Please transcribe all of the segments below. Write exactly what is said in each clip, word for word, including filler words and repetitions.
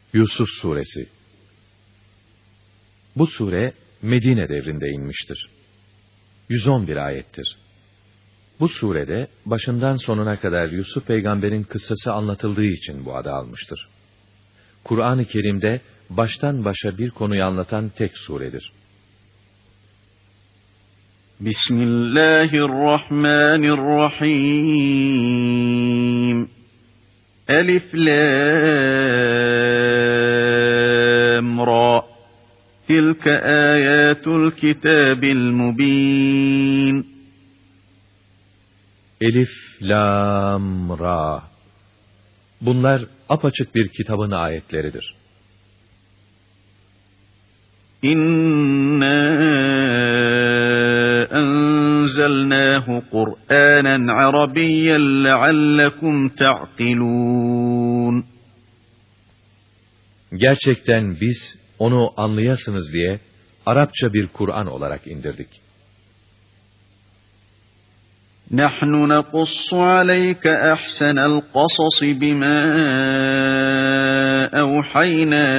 Yusuf Suresi. Bu sure Medine devrinde inmiştir. yüz on bir ayettir. Bu surede başından sonuna kadar Yusuf peygamberin kıssası anlatıldığı için bu adı almıştır. Kur'an-ı Kerim'de baştan başa bir konuyu anlatan tek suredir. Bismillahirrahmanirrahim. Elif lam ra. Tilke ayatul kitabil mubin. Elif lam ra. Bunlar apaçık bir kitabın ayetleridir. İnna enzelnahu Kur'anen Arabiyyen leallekum ta'kilun. Gerçekten biz onu anlayasınız diye Arapça bir Kur'an olarak indirdik. Nahnu naqussu aleyke ahsenel qasasi bima evhayna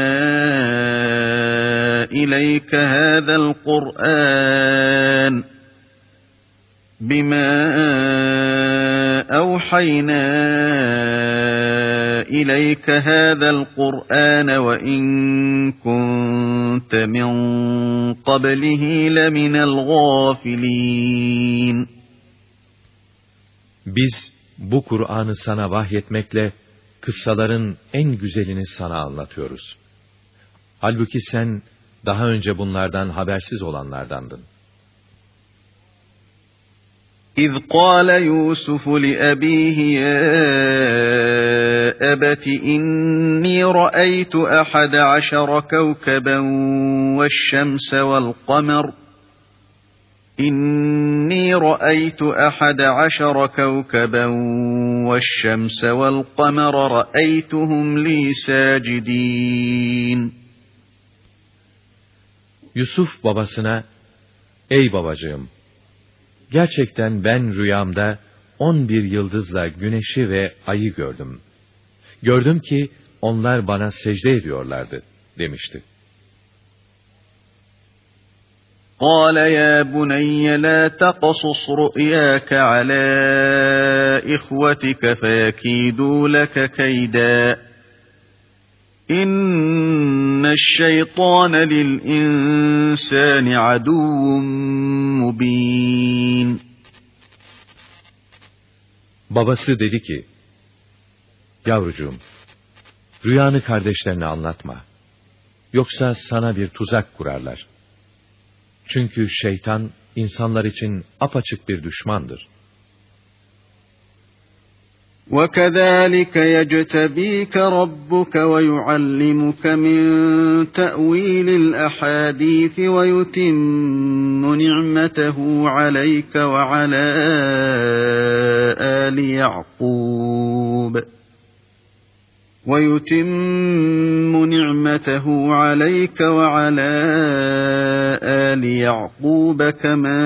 ileyke hâzel Kur'an bima evhayna ileyke hâzel Kur'an ve in kunte min qablihi leminel gâfilîn. Biz bu Kur'an'ı sana vahyetmekle kıssaların en güzelini sana anlatıyoruz. Halbuki sen daha önce bunlardan habersiz olanlardandın. İz qâle Yusuf li abîhi ya ebeti inni ra'aytu ahada aşara kevkeben ve'ş-şemse ve'l-kamer İnni ra'aytu ahada aşara kevkeben ve'ş-şemse ve'l-kamer ra'aytuhum li sâcidîn. Yusuf babasına, ey babacığım, gerçekten ben rüyamda on bir yıldızla güneşi ve ayı gördüm. Gördüm ki onlar bana secde ediyorlardı demişti. قَالَ يَا بُنَيَّ لَا تَقْصُصْ رُؤْيَاكَ عَلَى إِخْوَتِكَ فَيَكِيدُوا لَكَ كَيْدًا إِنَّ الشَّيْطَانَ لِلْإِنسَانِ عَدُوٌّ مُبِينٌ. Babası dedi ki, yavrucuğum, rüyanı kardeşlerine anlatma. Yoksa sana bir tuzak kurarlar. Çünkü şeytan, insanlar için apaçık bir düşmandır. وَكَذَٰلِكَ يَجْتَبِيكَ رَبُّكَ وَيُعَلِّمُكَ مِنْ تَأْوِيلِ الْأَحَادِيثِ وَيُتِمُّ نِعْمَتَهُ عَلَيْكَ وَعَلَى آلِ يَعْقُوبَ وَيُتِمُّ نِعْمَتَهُ عَلَيْكَ وَعَلَى آلِ يَعْقُوبَ كَمَا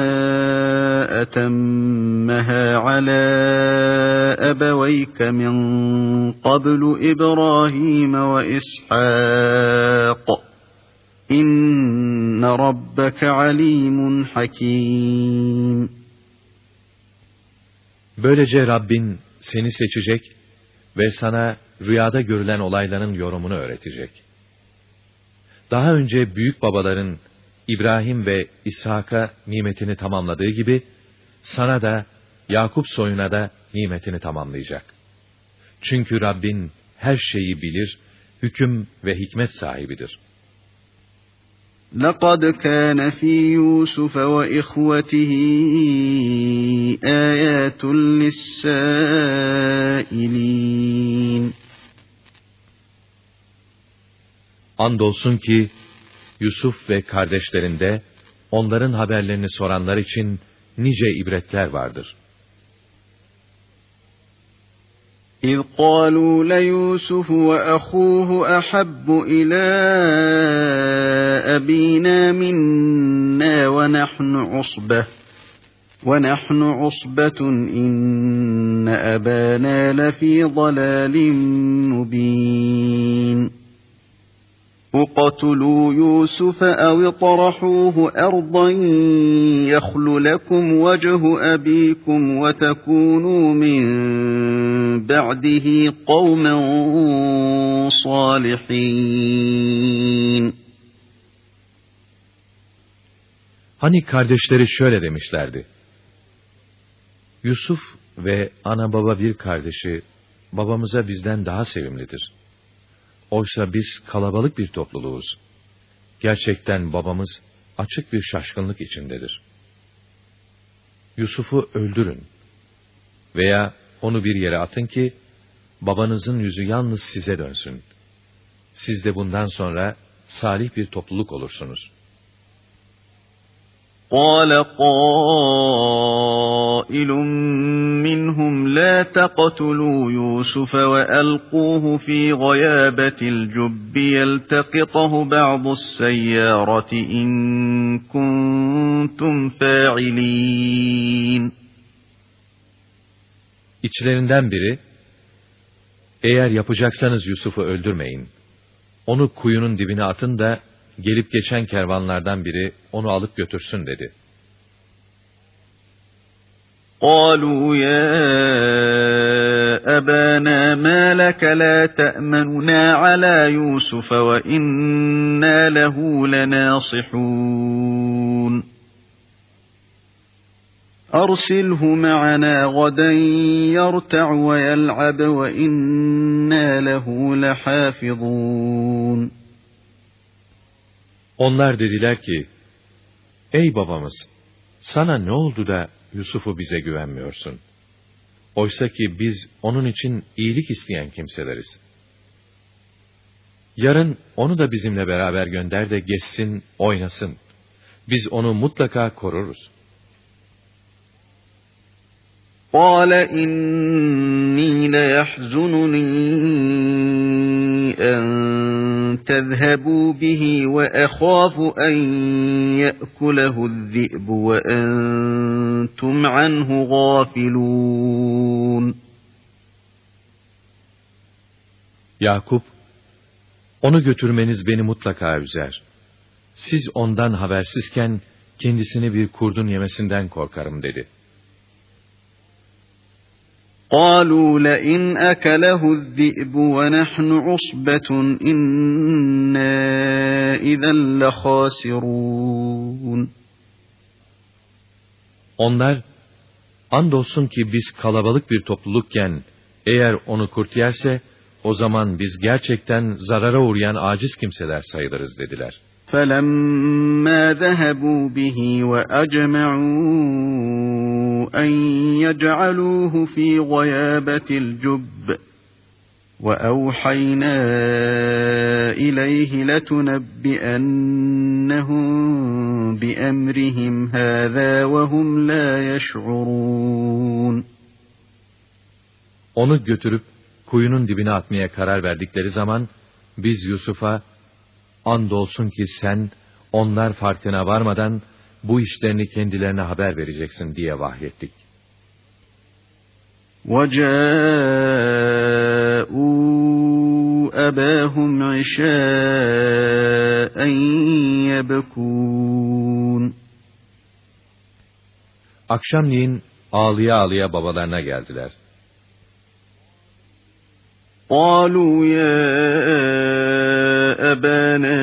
أَتَمَّهَا عَلَى أَبَوَيْكَ مِنْ قَبْلُ إِبْرَاهِيمَ وَإِسْحَاقَ إِنَّ رَبَّكَ عَلِيمٌ حَكِيمٌ. Böylece Rabbin seni seçecek ve sana rüyada görülen olayların yorumunu öğretecek. Daha önce büyük babaların İbrahim ve İshak'a nimetini tamamladığı gibi, sana da Yakup soyuna da nimetini tamamlayacak. Çünkü Rabbin her şeyi bilir, hüküm ve hikmet sahibidir. لَقَدْ كَانَ فِي يُوسُفَ وَإِخْوَتِهِ آيَاتٌ لِلسَّائِلِينَ. Andolsun ki Yusuf ve kardeşlerinde onların haberlerini soranlar için nice ibretler vardır. إِذْ قَالُوا لَيُوسُفُ وَأَخُوهُ أَحَبُّ إِلَى أَبِينَا مِنَّا وَنَحْنُ عُصْبَةٌ وَنَحْنُ عُصْبَةٌ إِنَّ أَبَانَا لَفِي ضَلَالٍ مُبِينٍ. اقْتُلُوا يُوسُفَ أَوِ اطْرَحُوهُ أَرْضًا يَخْلُ لَكُمْ وَجْهُ أَبِيكُمْ وَتَكُونُوا مِنْ بَعْدِهِ قَوْمًا صَالِحِينَ. Hani kardeşleri şöyle demişlerdi: Yusuf ve ana baba bir kardeşi babamıza bizden daha sevimlidir. Oysa biz kalabalık bir topluluğuz. Gerçekten babamız açık bir şaşkınlık içindedir. Yusuf'u öldürün veya onu bir yere atın ki babanızın yüzü yalnız size dönsün. Siz de bundan sonra salih bir topluluk olursunuz. قَالَ قَائِلٌ مِّنْهُمْ لَا تَقْتُلُوا يُوسُفَ وَأَلْقُوهُ فِي غَيَابَتِ الْجُبِّ يَلْتَقِطْهُ بَعْضُ السَّيَّارَةِ إِن كُنتُمْ فَاعِلِينَ. İçlerinden biri, eğer yapacaksanız Yusuf'u öldürmeyin, onu kuyunun dibine atın da gelip geçen kervanlardan biri onu alıp götürsün dedi. قَالُوا يَا أَبَانَا مَا لَكَ لَا تَأْمَنُنَا عَلَى يُوسُفَ وَإِنَّا لَهُ لَنَاصِحُونَ أَرْسِلْهُ مَعَنَا غَدًا يَرْتَعْ وَيَلْعَبْ وَإِنَّا لَهُ لَحَافِظُونَ. Onlar dediler ki, ey babamız, sana ne oldu da Yusuf'u bize güvenmiyorsun? Oysa ki biz onun için iyilik isteyen kimseleriz. Yarın onu da bizimle beraber gönder de geçsin, oynasın. Biz onu mutlaka koruruz. قَالَ إِنِّي لَيَحْزُنُنِي أَنْ تَذْهَبُوا بِهِ وَأَخَافُ أَنْ يَأْكُلَهُ الذِّئْبُ وَأَنْتُمْ عَنْهُ غَافِلُونَ. Yakup, onu götürmeniz beni mutlaka üzer. Siz ondan habersizken kendisini bir kurdun yemesinden korkarım dedi. قَالُوا لَئِنْ أَكَلَهُ الذِّئْبُ وَنَحْنُ عُصْبَةٌ إِنَّا إِذًا لَخَاسِرُونَ. Onlar, andolsun ki biz kalabalık bir toplulukken, eğer onu kurt yerse, o zaman biz gerçekten zarara uğrayan aciz kimseler sayılırız dediler. فَلَمَّا ذَهَبُوا بِهِ وَأَجْمَعُوا أَنْ يَجْعَلُوهُ فِي غَيَابَةِ الْجُبِّ وَأَوْحَيْنَا إِلَيْهِ لَتُنَبِّئَنَّهُمْ بِأَمْرِهِمْ هَذَا وَهُمْ لَا يَشْعُرُونَ. Onu götürüp kuyunun dibine atmaya karar verdikleri zaman, biz Yusuf'a, andolsun ki sen, onlar farkına varmadan, bu işlerini kendilerine haber vereceksin diye vahyettik. وَجَاءُوا أَبَاهُمْ عِشَاءً يَبْكُونَ. Akşamleyin ağlıya ağlıya babalarına geldiler. قَالُوا يَا أَبَانَا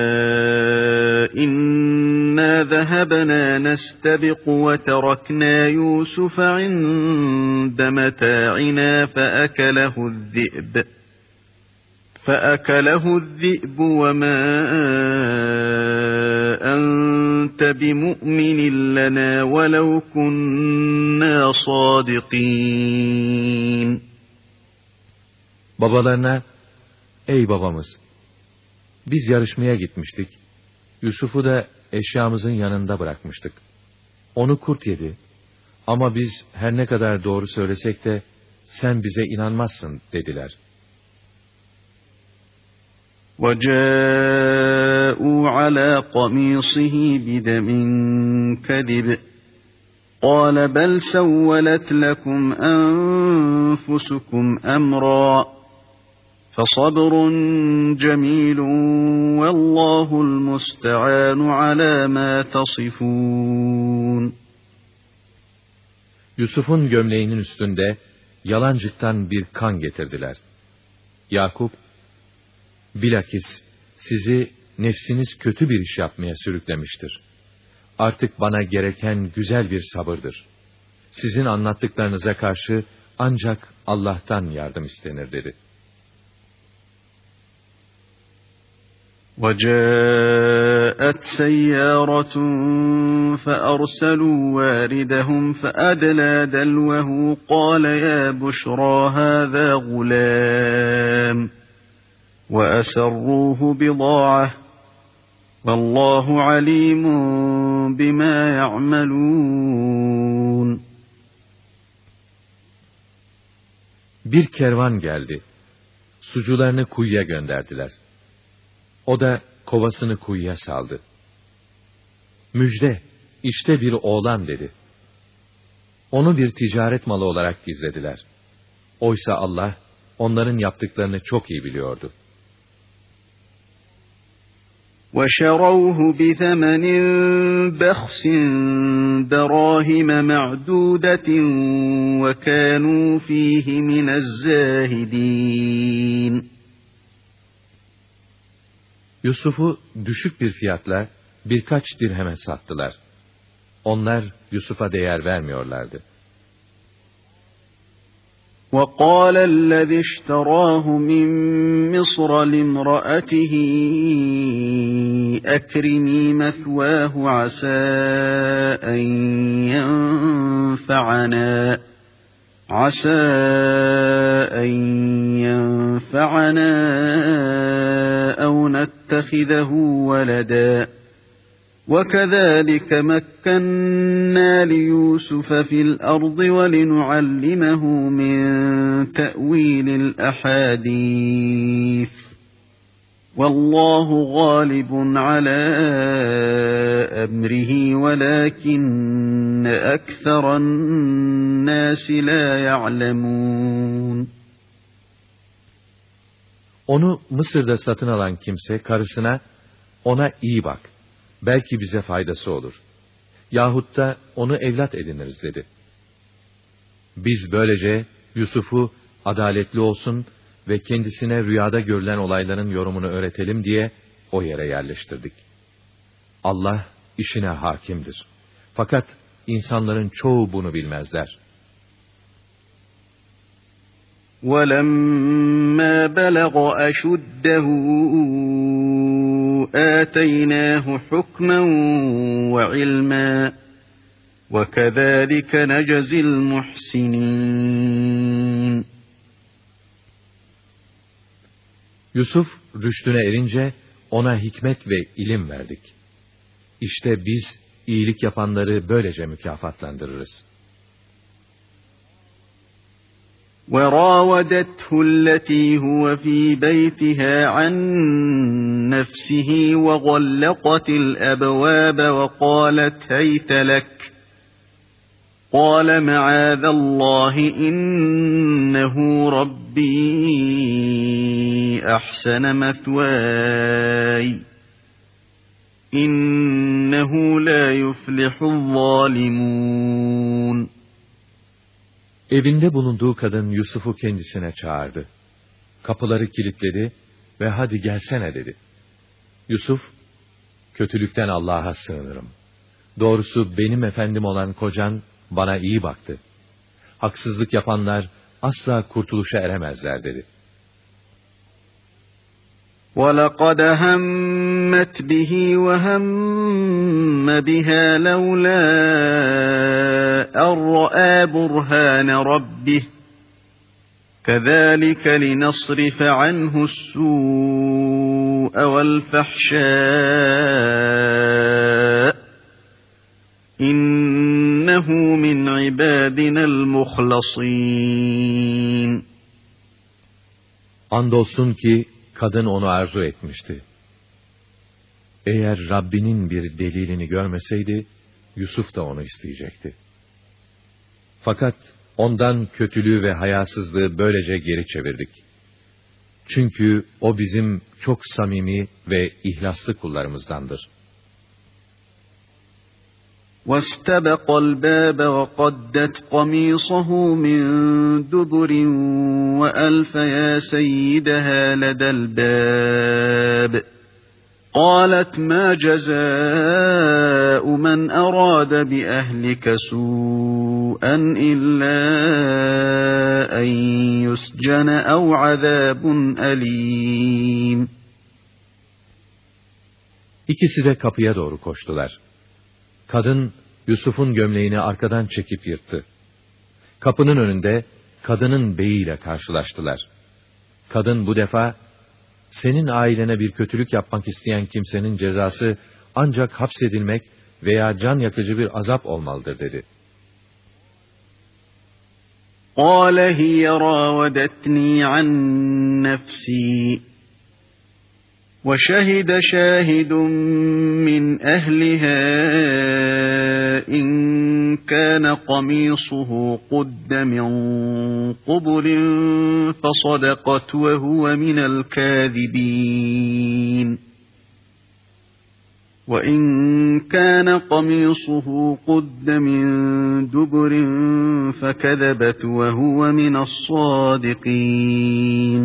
إِنَّا ذَهَبْنَا نَسْتَبِقُ وَتَرَكْنَا يُوسُفَ عِندَ مَتَاعِنَا فَأَكَلَهُ الذِّئْبُ فَأَكَلَهُ الذِّئْبُ وَمَا أَنْتَ بِمُؤْمِنٍ لَنَا وَلَوْ كُنَّا صَادِقِينَ. Babalarına, ey babamız, biz yarışmaya gitmiştik. Yusuf'u da eşyamızın yanında bırakmıştık. Onu kurt yedi. Ama biz her ne kadar doğru söylesek de sen bize inanmazsın dediler. وَجَاءُوا عَلَى قَمِيصِهِ بِدَمٍ كَذِبٍ قَالَ بَلْ سَوَّلَتْ لَكُمْ أَنفُسُكُمْ أَمْرًا فَصَبْرٌ جَمِيلٌ وَاللّٰهُ الْمُسْتَعَانُ عَلَى مَا تَصِفُونَ. Yusuf'un gömleğinin üstünde yalancıktan bir kan getirdiler. Yakup, bilakis sizi nefsiniz kötü bir iş yapmaya sürüklemiştir. Artık bana gereken güzel bir sabırdır. Sizin anlattıklarınıza karşı ancak Allah'tan yardım istenir dedi. وَجَاءَتْ سَيَّارَةٌ فَأَرْسَلُوا وَارِدَهُمْ فَأَدْلَى دَلْوَهُ قَالَ يَا بُشْرَى هَذَا غُلَامٌ وَأَسَرُّوهُ بِضَاعَةً وَاللّٰهُ عَلِيمٌ بِمَا يَعْمَلُونَ. Bir kervan geldi. Sucularını kuyuya gönderdiler. O da kovasını kuyuya saldı. Müjde, işte bir oğlan dedi. Onu bir ticaret malı olarak gizlediler. Oysa Allah, onların yaptıklarını çok iyi biliyordu. وَشَرَوْهُ بِثَمَنٍ بَخْسٍ دَرَاهِمَ مَعْدُودَةٍ وَكَانُوا فِيهِ مِنَ الزَّاهِدِينَ. Yusuf'u düşük bir fiyatla birkaç dirheme sattılar. Onlar Yusuf'a değer vermiyorlardı. وَقَالَ الَّذِي اشْتَرَاهُ مِنْ مِصْرَ لِامْرَأَتِهِ أَكْرِمِي مَثْوَاهُ عَسَى أَنْ يَنْفَعَنَا عَسَى أَنْ يَنْفَعَنَا أَوْ نَتَّخِذَهُ وَلَدًا وَكَذَٰلِكَ مَكَّنَّا لِيُوسُفَ فِي الْأَرْضِ وَلِنُعَلِّمَهُ مِنْ تَأْوِيلِ الْأَحَادِيثِ وَاللّٰهُ غَالِبٌ عَلَى أَمْرِهِ وَلَكِنَّ أَكْثَرَ النَّاسِ لَا يَعْلَمُونَ. Onu Mısır'da satın alan kimse karısına, ona iyi bak, belki bize faydası olur. Yahut da onu evlat ediniriz dedi. Biz böylece Yusuf'u adaletli olsun ve kendisine rüyada görülen olayların yorumunu öğretelim diye o yere yerleştirdik. Allah işine hakimdir. Fakat insanların çoğu bunu bilmezler. وَلَمَّا بَلَغَ أَشُدَّهُ آتَيْنَاهُ حُكْمًا وَعِلْمًا وَكَذَٰلِكَ نَجْزِي الْمُحْسِنِينَ. Yusuf rüştüne erince ona hikmet ve ilim verdik. İşte biz iyilik yapanları böylece mükafatlandırırız. وَرَاوَدَتْهُ الَّتِي هُوَ فِي بَيْتِهَا عَنْ نَفْسِهِ وَغَلَّقَتِ الْأَبْوَابَ وَقَالَتْ هَيْتَ لَكَ قَالَ مَعَاذَ اللّٰهِ إِنَّهُ رَبِّي أَحْسَنَ مَثْوَايَ إِنَّهُ لَا يُفْلِحُ الظَّالِمُونَ. Evinde bulunduğu kadın Yusuf'u kendisine çağırdı. Kapıları kilitledi ve hadi gelsene dedi. Yusuf, kötülükten Allah'a sığınırım. Doğrusu benim efendim olan kocan bana iyi baktı. Haksızlık yapanlar asla kurtuluşa eremezler dedi. وَلَقَدْ هَمَّتْ بِهِ وَهَمَّ بِهَا لَوْلَا أَنْ رَأَىٰ بُرْهَانَ رَبِّهِ كَذَٰلِكَ لِنَصْرِفَ عَنْهُ السُّوءَ وَالْفَحْشَاءَ إِنَّهُ مِنْ عِبَادِنَا الْمُخْلَصِينَ. Andolsun ki kadın onu arzu etmişti. Eğer Rabbinin bir delilini görmeseydi, Yusuf da onu isteyecekti. Fakat ondan kötülüğü ve hayasızlığı böylece geri çevirdik. Çünkü o bizim çok samimi ve ihlaslı kullarımızdandır. وَاسْتَبَقَ الْبَابَ وَقَدَّتْ قَمِيصَهُ مِنْ دُبُرٍ وَأَلْفَ يَا سَيِّدَهَا لَدَى الْبَابِ قَالَتْ مَا جَزَاءُ مَنْ أَرَادَ بِأَهْلِكَ سُوءًا إِلَّا أَنْ يُسْجَنَ أَوْ عَذَابٌ أَلِيمٌ. İkisi de kapıya doğru koştular. Kadın, Yusuf'un gömleğini arkadan çekip yırttı. Kapının önünde, kadının beyiyle karşılaştılar. Kadın bu defa, senin ailene bir kötülük yapmak isteyen kimsenin cezası, ancak hapsedilmek veya can yakıcı bir azap olmalıdır dedi. قَالَ هِيَ رَاوَدَتْنِي عَنْ نَفْسِي وَشَهِدَ شَاهِدٌ مِّنْ أَهْلِهَا إِنْ كَانَ قَمِيصُهُ قُدَّ مِنْ قُبُلٍ فَصَدَقَتْ وَهُوَ مِنَ الْكَاذِبِينَ وَإِنْ كَانَ قَمِيصُهُ قُدَّ مِنْ دُبُرٍ فَكَذَبَتْ وَهُوَ مِنَ الصَّادِقِينَ.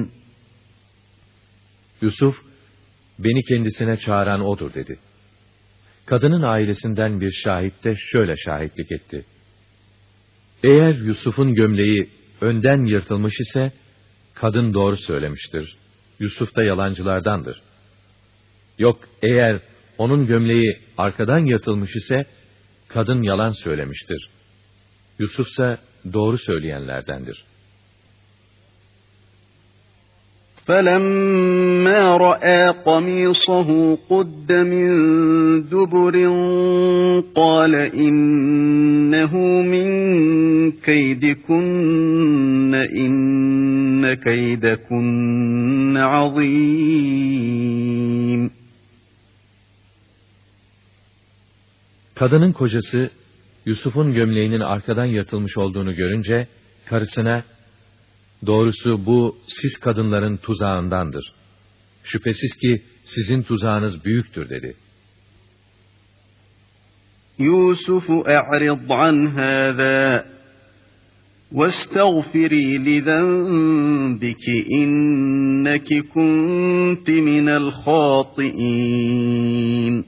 Yusuf, beni kendisine çağıran odur dedi. Kadının ailesinden bir şahit de şöyle şahitlik etti. Eğer Yusuf'un gömleği önden yırtılmış ise, kadın doğru söylemiştir. Yusuf da yalancılardandır. Yok, eğer onun gömleği arkadan yırtılmış ise, kadın yalan söylemiştir. Yusuf ise doğru söyleyenlerdendir. فَلَمَّا رَأَى قَمِيصَهُ قُدَّ مِنْ دُبُرٍ قَالَ إِنَّهُ مِنْ كَيْدِكُنَّ إِنَّ كَيْدَكُنَّ عَظِيمٌ. Kadının kocası, Yusuf'un gömleğinin arkadan yırtılmış olduğunu görünce, karısına, doğrusu bu siz kadınların tuzağındandır. Şüphesiz ki sizin tuzağınız büyüktür dedi. Yusuf e'rid an hâzâ وَاسْتَغْفِرِي لِذَنْبِكِ إِنَّكِ كُنْتِ مِنَ الْخَاطِئِينَ.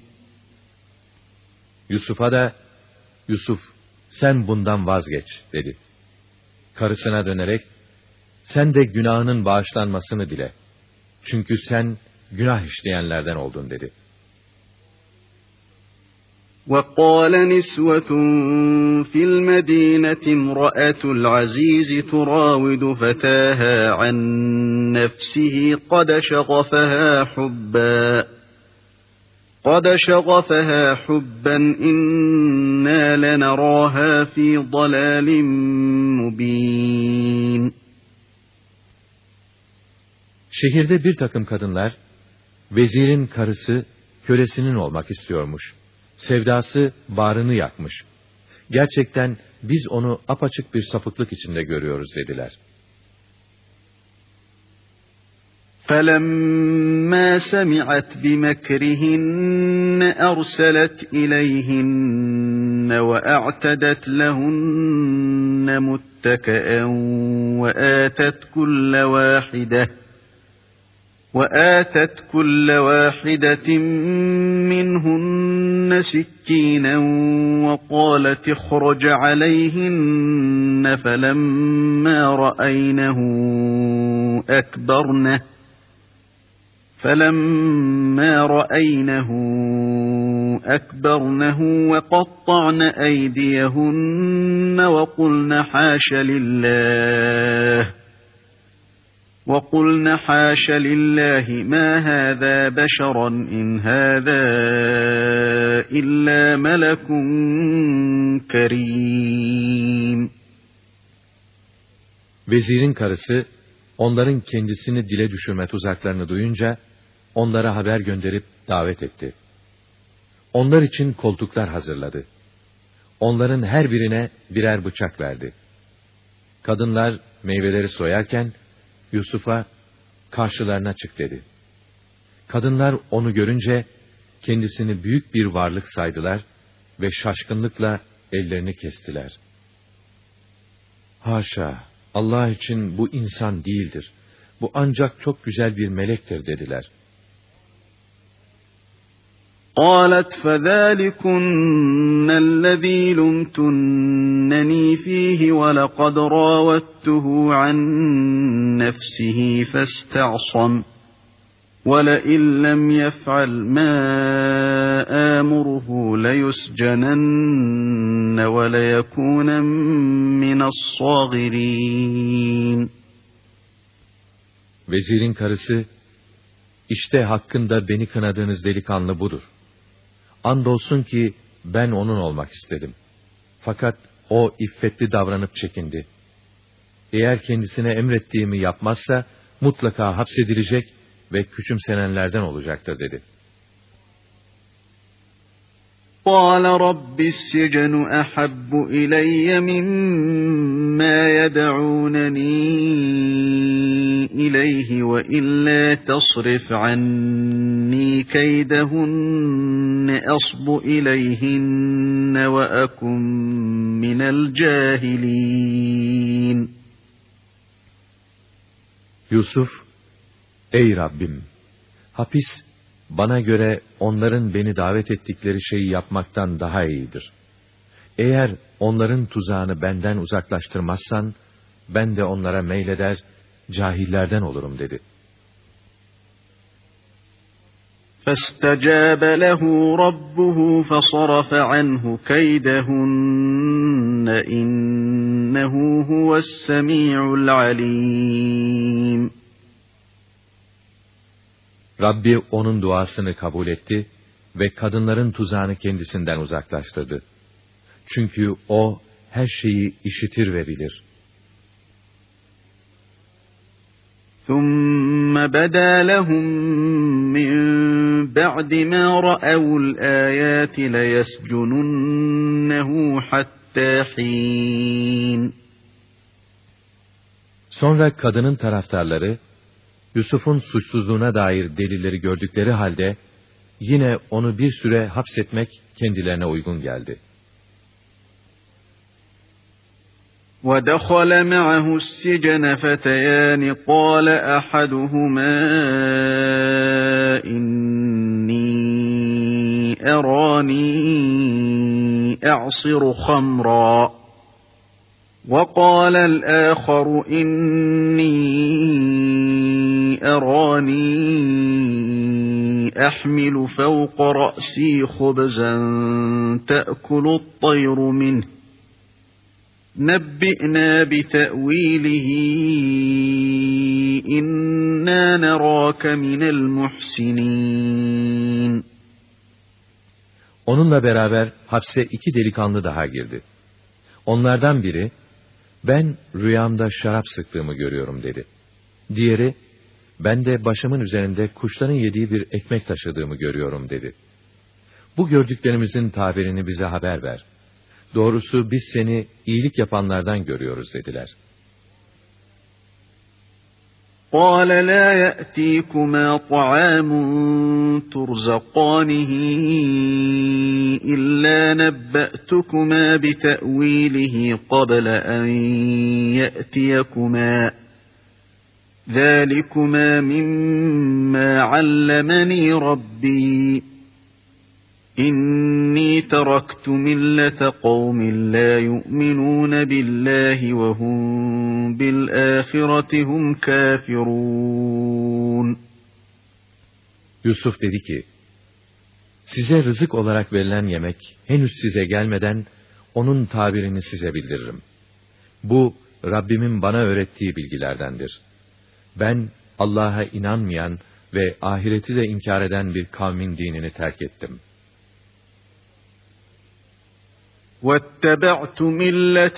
Yusuf'a da, Yusuf sen bundan vazgeç dedi. Karısına dönerek, sen de günahının bağışlanmasını dile. Çünkü sen günah işleyenlerden oldun dedi. وَقَالَ نِسْوَةٌ فِي الْمَدِينَةِ امْرَأَةُ الْعَزِيزِ تُرَاوِدُ فَتَاهَا عَنْ نَفْسِهِ قَدْ شَغَفَهَا حُبًّا قَدْ شَغَفَهَا حُبًّا إِنَّا لَنَرَاهَا فِي ضَلَالٍ مُبِينٍ. Şehirde bir takım kadınlar, vezirin karısı, kölesinin olmak istiyormuş. Sevdası bağrını yakmış. Gerçekten biz onu apaçık bir sapıklık içinde görüyoruz dediler. فَلَمَّا سَمِعَتْ بِمَكْرِهِنَّ أَرْسَلَتْ إِلَيْهِنَّ وَأَعْتَدَتْ لَهُنَّ مُتَّكَأً وَآتَتْ كُلَّ وَاحِدَةٍ وَآتَتْ كُلَّ وَاحِدَةٍ مِّنْهُنَّ سِكِّينًا وَقَالَتِ اخْرُجْ عَلَيْهِنَّ فَلَمَّا رَأَيْنَهُ أَكْبَرْنَهُ فَلَمَّا رَأَيْنَهُ أَكْبَرْنَهُ وَقَطَّعْنَ أَيْدِيَهُنَّ وَقُلْنَ حَاشَ لِلَّهِ وَقُلْنَ حَاشَ لِلَّهِ مَا هَذَا بَشَرًا إِنْ هَذَا إِلَّا مَلَكٌ كَرِيمٌ. Vezirin karısı, onların kendisini dile düşürme tuzaklarını duyunca, onlara haber gönderip davet etti. Onlar için koltuklar hazırladı. Onların her birine birer bıçak verdi. Kadınlar meyveleri soyarken, Yusuf'a, karşılarına çık dedi. Kadınlar onu görünce kendisini büyük bir varlık saydılar ve şaşkınlıkla ellerini kestiler. Haşa, Allah için bu insan değildir. Bu ancak çok güzel bir melektir dediler. قالت فذلكن الذي لمتنني فيه ولقد راودته عن نفسه فاستعصم ولئن لم يفعل ما آمره ليسجنن وليكون من الصاغرين. Vezirin karısı, işte hakkında beni kınadığınız delikanlı budur. Andolsun ki ben onun olmak istedim. Fakat o iffetli davranıp çekindi. Eğer kendisine emrettiğimi yapmazsa mutlaka hapsedilecek ve küçümsenenlerden olacaktır dedi. قَالَ رَبِّ السِّجْنُ أَحَبُّ إِلَيَّ مِمَّا يَدْعُونَنِي إِلَيْهِ وَإِلَّا تَصْرِفْ عَنِّي كَيْدَهُنَّ أَصْبُ إِلَيْهِنَّ وَأَكُنْ مِنَ الْجَاهِلِينَ. Yusuf, ey Rabbim! Hapis, bana göre onların beni davet ettikleri şeyi yapmaktan daha iyidir. Eğer onların tuzağını benden uzaklaştırmazsan, ben de onlara meyleder, cahillerden olurum dedi. فَاسْتَجَابَ لَهُ رَبُّهُ فَصَرَفَ عَنْهُ كَيْدَهُنَّ إِنَّهُ هُوَ السَّمِيعُ الْعَلِيمُ. Rabbi onun duasını kabul etti ve kadınların tuzağını kendisinden uzaklaştırdı. Çünkü o her şeyi işitir ve bilir. ثُمَّ بَدَا لَهُم مِّن بَعْدِ مَا رَأَوُا الْآيَاتِ لَيَسْجُنُنَّهُ حَتَّى حِينٍ. Sonra kadının taraftarları, Yusuf'un suçsuzluğuna dair delilleri gördükleri halde, yine onu bir süre hapsetmek kendilerine uygun geldi. وَدَخَلَ مَعَهُ السِّجْنَ فَتَيَانِ قَالَ أَحَدُهُمَا إِنِّي أَرَانِي أَعْصِرُ خَمْرًا وَقَالَ الْآخَرُ إِنِّي أَرَانِي أَحْمِلُ فَوْقَ رَأْسِي خُبْزًا تَأْكُلُ الطَّيْرُ مِنْهُ نَبِّئْنَا بِتَأْوِيلِهِ إِنَّا نَرَاكَ مِنَ الْمُحْسِنِينَ. Onunla beraber hapse iki delikanlı daha girdi. Onlardan biri, ben rüyamda şarap sıktığımı görüyorum dedi. Diğeri, ben de başımın üzerinde kuşların yediği bir ekmek taşıdığımı görüyorum dedi. Bu gördüklerimizin tabirini bize haber ver. Doğrusu biz seni iyilik yapanlardan görüyoruz dediler. قَالَ لَا يَأْتِيكُمَا طَعَامٌ تُرْزَقَانِهِ إِلَّا نَبَّأْتُكُمَا بِتَأْوِيلِهِ قَبْلَ أَنْ يَأْتِيَكُمَا ذَٰلِكُمَا مِمَّا عَلَّمَنِي رَبِّي إِنِّي تَرَكْتُ مِلَّةَ قَوْمٍ لَا يُؤْمِنُونَ بِاللّٰهِ وَهُمْ بِالْآخِرَةِ هُمْ كَافِرُونَ. Yusuf dedi ki, size rızık olarak verilen yemek henüz size gelmeden onun tabirini size bildiririm. Bu Rabbimin bana öğrettiği bilgilerdendir. Ben Allah'a inanmayan ve ahireti de inkar eden bir kavmin dinini terk ettim. وَاتَّبَعْتُ مِلَّةَ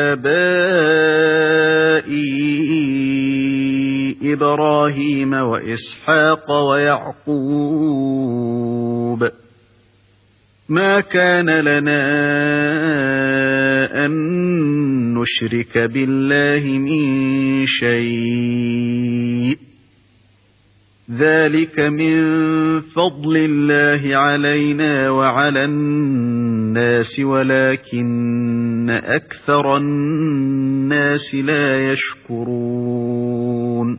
آبَائِي إِبْرَاهِيمَ وَإِسْحَاقَ وَيَعْقُوبَ مَا كَانَ لَنَا أَن نُّشْرِكَ بِاللَّهِ مِن شَيْءٍ ذَٰلِكَ مِنْ فَضْلِ اللّٰهِ عَلَيْنَا وَعَلَى النَّاسِ وَلَٰكِنَّ أَكْثَرَ النَّاسِ لَا يَشْكُرُونَ.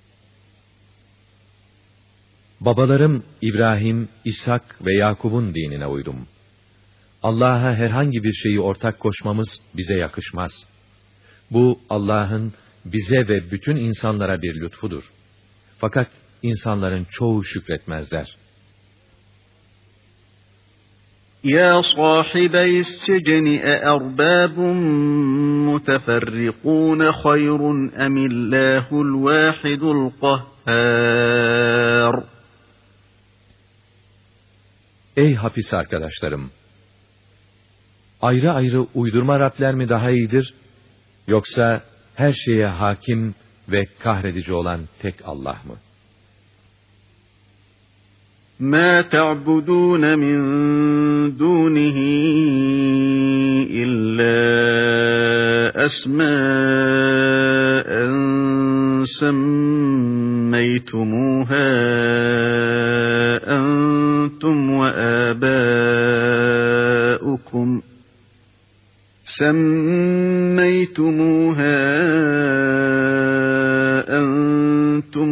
Babalarım İbrahim, İshak ve Yakub'un dinine uydum. Allah'a herhangi bir şeyi ortak koşmamız bize yakışmaz. Bu Allah'ın bize ve bütün insanlara bir lütfudur. Fakat insanların çoğu şükretmezler. Ya sahibeys secni e'erbâbun muteferrikûne hayrun emillâhul vâhidul kahhâr. Ey hapis arkadaşlarım! Ayrı ayrı uydurma Rabler mi daha iyidir, yoksa her şeye hakim ve kahredici olan tek Allah mı? مَا تَعْبُدُونَ مِنْ دُونِهِ إِلَّا أَسْمَاءً سَمَّيْتُمُوهَا أَنْتُمْ وَآبَاؤُكُمْ سَمَّيْتُمُوهَا أَنْتُمْ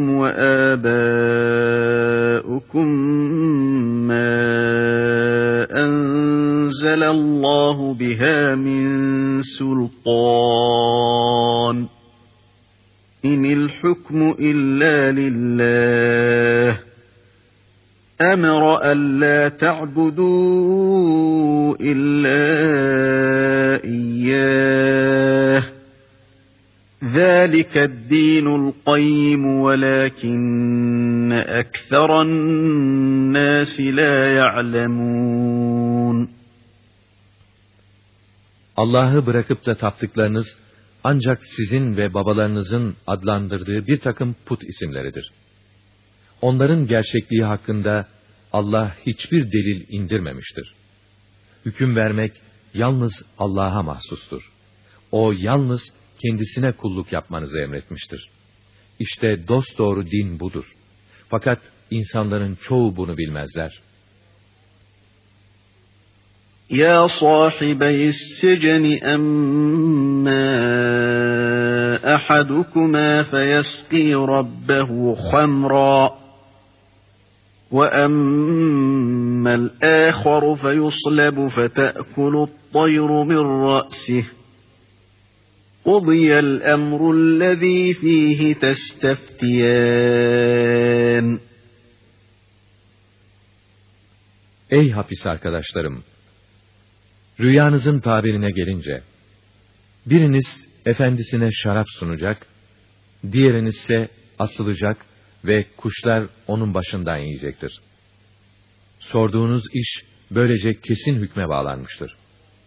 وَآبَاؤُكُمْ مَا أَنْزَلَ اللّٰهُ بِهَا مِنْ سُلْطَانٍ إِنِ الْحُكْمُ إِلَّا لِلَّهِ أَمَرَ أَلَّا تَعْبُدُوا إِلَّا إِيَّاهُ ذَٰلِكَ الدِّينُ الْقَيِّمُ وَلَٰكِنَّ أَكْثَرَ النَّاسِ لَا يَعْلَمُونَ. Allah'ı bırakıp da taptıklarınız ancak sizin ve babalarınızın adlandırdığı bir takım put isimleridir. Onların gerçekliği hakkında Allah hiçbir delil indirmemiştir. Hüküm vermek yalnız Allah'a mahsustur. O yalnız kendisine kulluk yapmanızı emretmiştir. İşte dosdoğru din budur. Fakat insanların çoğu bunu bilmezler. Ya sahibeys secni emmâ ahadukuma feyesqî rabbehu khamra وَأَمَّا الْآخَرُ فَيُصْلَبُ فَتَأْكُلُ الطَّيْرُ مِنْ رَأْسِهِ قُضِيَ الْأَمْرُ الَّذ۪ي ف۪يهِ تَسْتَفْتِيَانِ. Ey hapis arkadaşlarım! Rüyanızın tabirine gelince, biriniz efendisine şarap sunacak, diğeriniz ise asılacak ve kuşlar onun başından yiyecektir. Sorduğunuz iş böylece kesin hükme bağlanmıştır.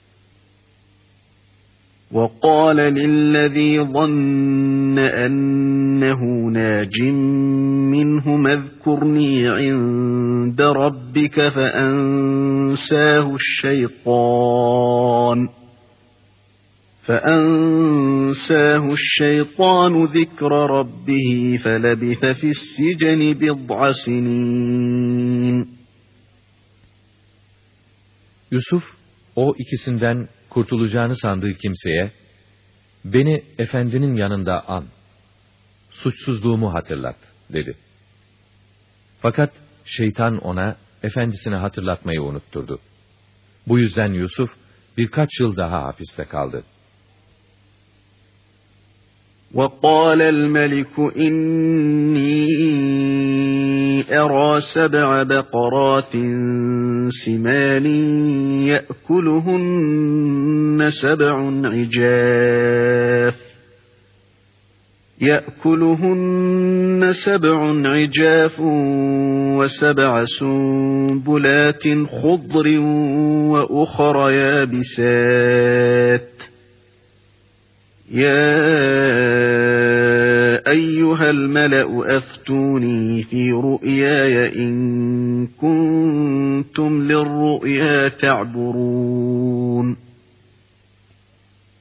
وَقَالَ لِلَّذ۪ي ظَنَّ أَنَّهُ نَاجٍ مِّنْهُمَ اذْكُرْنِي عِندَ رَبِّكَ فَأَنْسَاهُ الشَّيْطَانُ فَأَنْسَاهُ الشَّيْطَانُ ذِكْرَ رَبِّهِ فَلَبِثَ فِي السِّجْنِ بِضْعَ سِنِينَ. Yusuf, o ikisinden kurtulacağını sandığı kimseye, beni efendinin yanında an, suçsuzluğumu hatırlat, dedi. Fakat şeytan ona, efendisine hatırlatmayı unutturdu. Bu yüzden Yusuf, birkaç yıl daha hapiste kaldı. وَقَالَ الْمَلِكُ إِنِّي أَرَى سَبْعَ بَقَرَاتٍ سِمَانٍ يَأْكُلُهُنَّ سَبْعٌ عِجَافٌ يَأْكُلُهُنَّ سَبْعٌ عِجَافٌ وَسَبْعَ سُنبُلَاتٍ خُضْرٍ وَأُخَرَ يَابِسَاتٍ يَا أَيُّهَا الْمَلَأُ أَفْتُونِي فِي رُؤْيَايَ إِن كُنتُمْ لِلرُّؤْيَا تَعْبُرُونَ.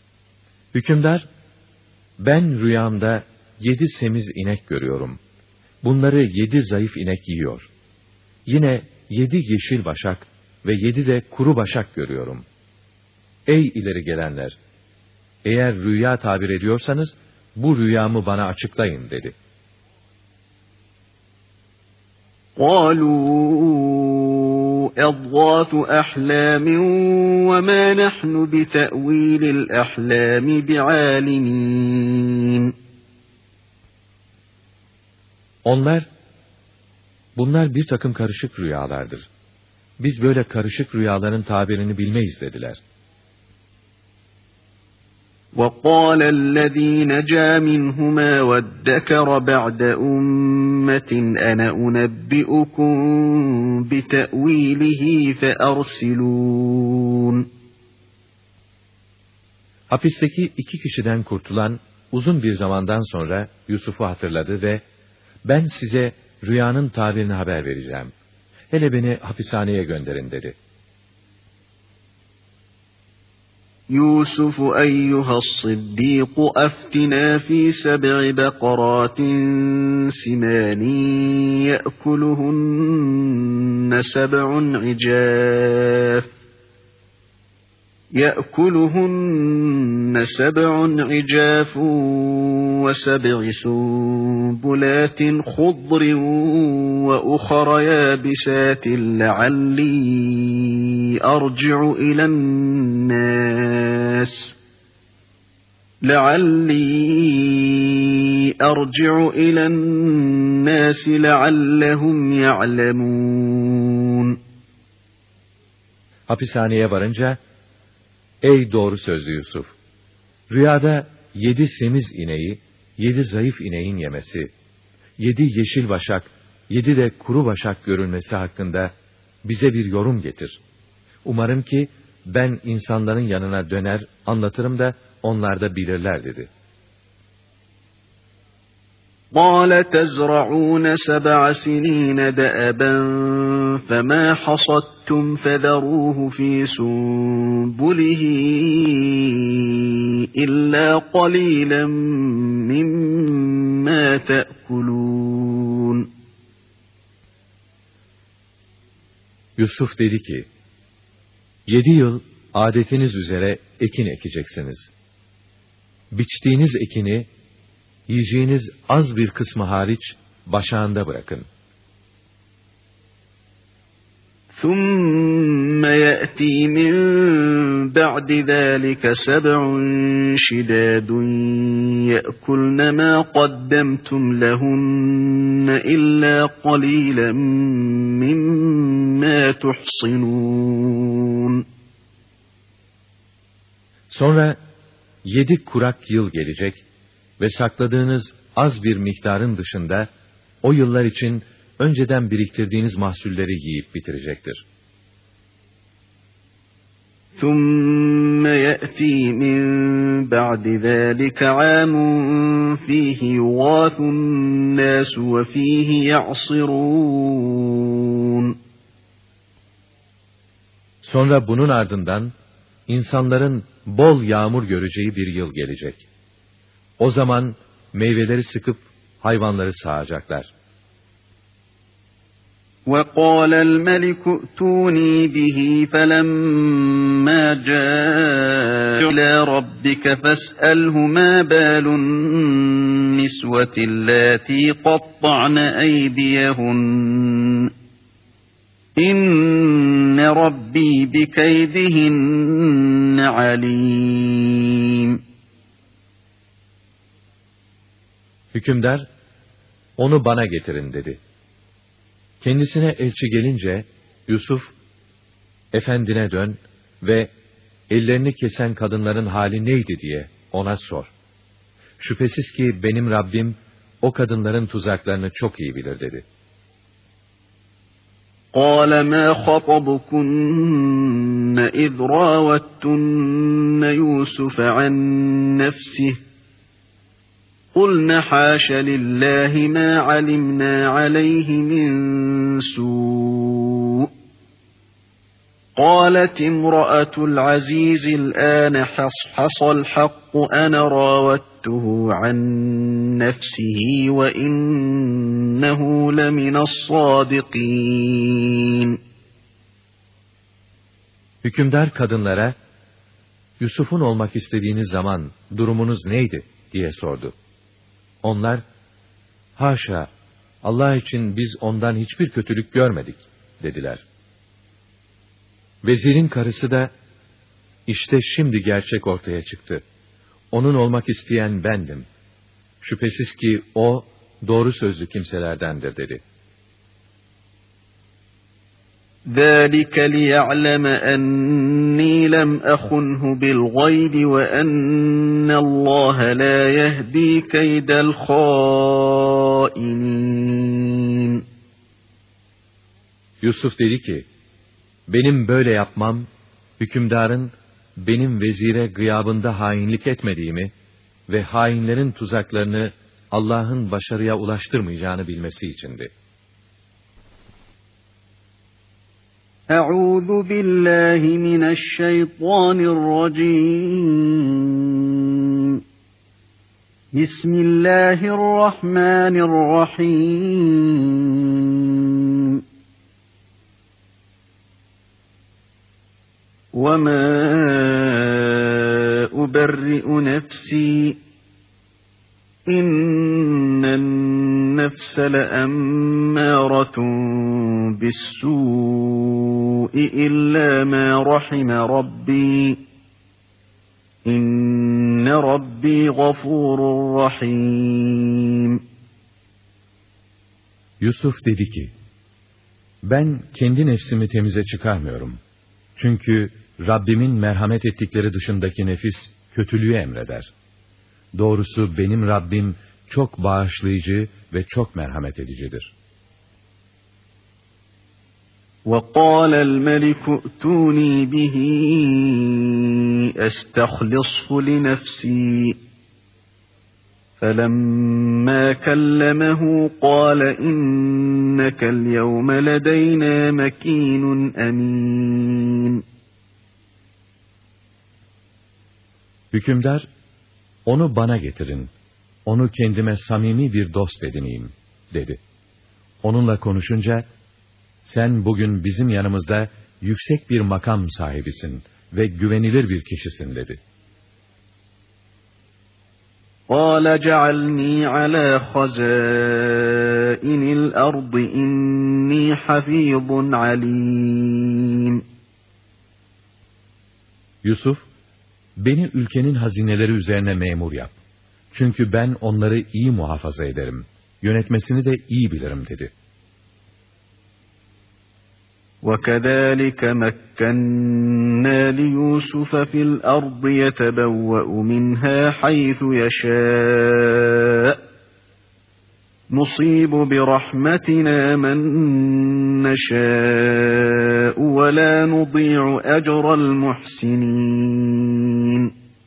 Hükümdar, ben rüyamda yedi semiz inek görüyorum. bunları yedi zayıf inek yiyor. Yine yedi yeşil başak ve yedi de kuru başak görüyorum. Ey ileri gelenler! Eğer rüya tabir ediyorsanız, bu rüyamı bana açıklayın dedi. قَالُوا اَضْغَاثُ أَحْلَامٍ وَمَا نَحْنُ بِتَأْوِيلِ الْأَحْلَامِ بِعَالِمِينَ. Onlar, bunlar bir takım karışık rüyalardır. Biz böyle karışık rüyaların tabirini bilmeyiz dediler. وَقَالَ الَّذ۪ي نَجَا مِنْهُمَا وَادَّكَرَ بَعْدَ أُمَّةٍ أَنَا أُنَبِّئُكُمْ بِتَأْوِيلِهِ فَأَرْسِلُونَ. Hapisteki iki kişiden kurtulan uzun bir zamandan sonra Yusuf'u hatırladı ve ben size rüyanın tabirini haber vereceğim. Hele beni hapishaneye gönderin dedi. يُوسُفُ أَيُّهَا الصِّدِّيقُ أَفْتِنَا فِي سَبْعِ بَقَرَاتٍ سِمَانٍ يَأْكُلُهُنَّ سَبْعٌ عِجَافٌ يَأْكُلُهُنَّ سَبْعٌ عِجَافٌ وَسَبْعِ سُنبُلَاتٍ خُضْرٍ وَأُخَرَ يَابِسَاتٍ لَعَلِّي أَرْجِعُ إِلَى النَّاسِ لَعَلِّي أَرْجِعُ إِلَى النَّاسِ لَعَلَّهُمْ يَعْلَمُونَ. Hapishaneye varınca, ey doğru sözlü Yusuf! Rüyada yedi semiz ineği, yedi zayıf ineğin yemesi, yedi yeşil başak, yedi de kuru başak görülmesi hakkında bize bir yorum getir. Umarım ki ben insanların yanına döner, anlatırım da onlar da bilirler dedi. قَالَ تَزْرَعُونَ سَبْعَ سِنِينَ دَأَبًا فَمَا حَصَدتُّمْ فَذَرُوهُ فِي سُنبُلِهِ إِلَّا قَلِيلًا مِّمَّا تَأْكُلُونَ. Yusuf dedi ki, yedi yıl adetiniz üzere ekin ekeceksiniz. Biçtiğiniz ekini, yiyeceğiniz az bir kısmı hariç başağında bırakın. ثُمَّ يَأْتِي مِنْ بَعْدِ ذَٰلِكَ سَبْعٌ شِدَادٌ يَأْكُلْنَ مَا قَدَّمْتُمْ لَهُنَّ إِلَّا قَلِيلًا مِّمَّا تُحْصِنُونَ. Sonra yedi kurak yıl gelecek ve sakladığınız az bir miktarın dışında o yıllar için önceden biriktirdiğiniz mahsulleri yiyip bitirecektir. ثُمَّ يَأْتِي مِنْ بَعْدِ ذَٰلِكَ عَامٌ فِيهِ يُغَاثُ النَّاسُ وَفِيهِ يَعْصِرُونَ. Sonra bunun ardından insanların bol yağmur göreceği bir yıl gelecek. O zaman meyveleri sıkıp hayvanları sağacaklar. وَقَالَ الْمَلِكُ ائْتُونِي بِهِ فَلَمَّا جَاءَ إِلَى رَبِّكَ فَاسْأَلْهُ مَا بَالُ النِّسْوَةِ اللَّاتِي قَطَّعْنَ أَيْدِيَهُنَّ إِنَّ رَبِّي بِكَيْدِهِنَّ عَلِيمٌ. Hükümdar, onu bana getirin dedi. Kendisine elçi gelince, Yusuf, efendine dön ve ellerini kesen kadınların hali neydi diye ona sor. Şüphesiz ki benim Rabbim, o kadınların tuzaklarını çok iyi bilir dedi. قَالَ مَا خَطَبُكُنَّ إِذْ رَاوَدتُّنَّ يُوسُفَ عَنْ نَفْسِهِ قُلْنَ حَاشَ لِلَّهِ مَا عَلِمْنَا عَلَيْهِ مِنْ سُوءٍ قالت امرأة العزيز الآن حصحص الحق أنا راودته عن نفسه وإنه لمن الصادقين. Hükümdar kadınlara, Yusuf'un olmak istediğiniz zaman durumunuz neydi diye sordu. Onlar, haşa, Allah için biz ondan hiçbir kötülük görmedik dediler. Vezirin karısı da, işte şimdi gerçek ortaya çıktı. Onun olmak isteyen bendim. Şüphesiz ki o, doğru sözlü kimselerdendir dedi. ذَٰلِكَ لِيَعْلَمَ أَنِّي لَمْ أَخُنْهُ بِالْغَيْبِ وَأَنَّ اللّٰهَ لَا يَهْدِي كَيْدَ الْخَائِنِينَ. Yusuf dedi ki, benim böyle yapmam, hükümdarın benim vezire gıyabında hainlik etmediğimi ve hainlerin tuzaklarını Allah'ın başarıya ulaştırmayacağını bilmesi içindi. Euzu billahi mineşşeytanirracim. Bismillahirrahmanirrahim. وَمَا أُبَرِّئُ نَفْسِي إِنَّ النَّفْسَ لَأَمَّارَةٌ بِالسُّوءِ إِلَّا مَا رَحِمَ رَبِّي إِنَّ رَبِّي غَفُورٌ رَحِيمٌ. Yusuf dedi ki, ben kendi nefsimi temize çıkarmıyorum. Çünkü Rabbimin merhamet ettikleri dışındaki nefis kötülüğü emreder. Doğrusu benim Rabbim çok bağışlayıcı ve çok merhamet edicidir. وَقَالَ الْمَلِكُ ائْتُونِي بِهِ أَسْتَخْلِصْهُ لِنَفْسِي فَلَمَّا كَلَّمَهُ قَالَ إِنَّكَ الْيَوْمَ لَدَيْنَا مَكِينٌ أَمِينٌ. Hükümdar, onu bana getirin, onu kendime samimi bir dost edineyim, dedi. Onunla konuşunca, sen bugün bizim yanımızda yüksek bir makam sahibisin ve güvenilir bir kişisin, dedi. قَالَ جَعَلْنِي عَلَى خَزَائِنِ الْأَرْضِ إِنِّي حَفِيظٌ عَلِيمٌ. Yusuf, beni ülkenin hazineleri üzerine memur yap. Çünkü ben onları iyi muhafaza ederim. Yönetmesini de iyi bilirim, dedi. وَكَذَٰلِكَ مَكَّنَّا لِيُوسُفَ فِي الْأَرْضِ يَتَبَوَّأُ مِنْهَا حَيْثُ يَشَاءُ نُصِيبُ بِرَحْمَتِنَا مَن نَّشَاءُ وَلَا نُضِيعُ أَجْرَ الْمُحْسِنِينَ.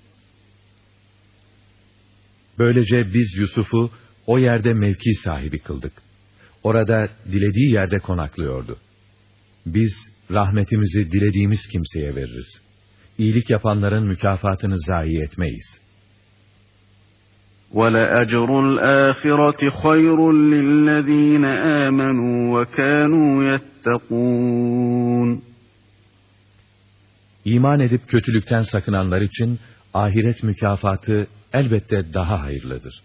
Böylece biz Yusuf'u o yerde mevki sahibi kıldık. Orada dilediği yerde konaklıyordu. Biz rahmetimizi dilediğimiz kimseye veririz. İyilik yapanların mükafatını zayi etmeyiz. وَلَأَجْرُ الْآخِرَةِ خَيْرٌ لِلَّذ۪ينَ آمَنُوا وَكَانُوا يَتَّقُونَ. İman edip kötülükten sakınanlar için ahiret mükafatı elbette daha hayırlıdır.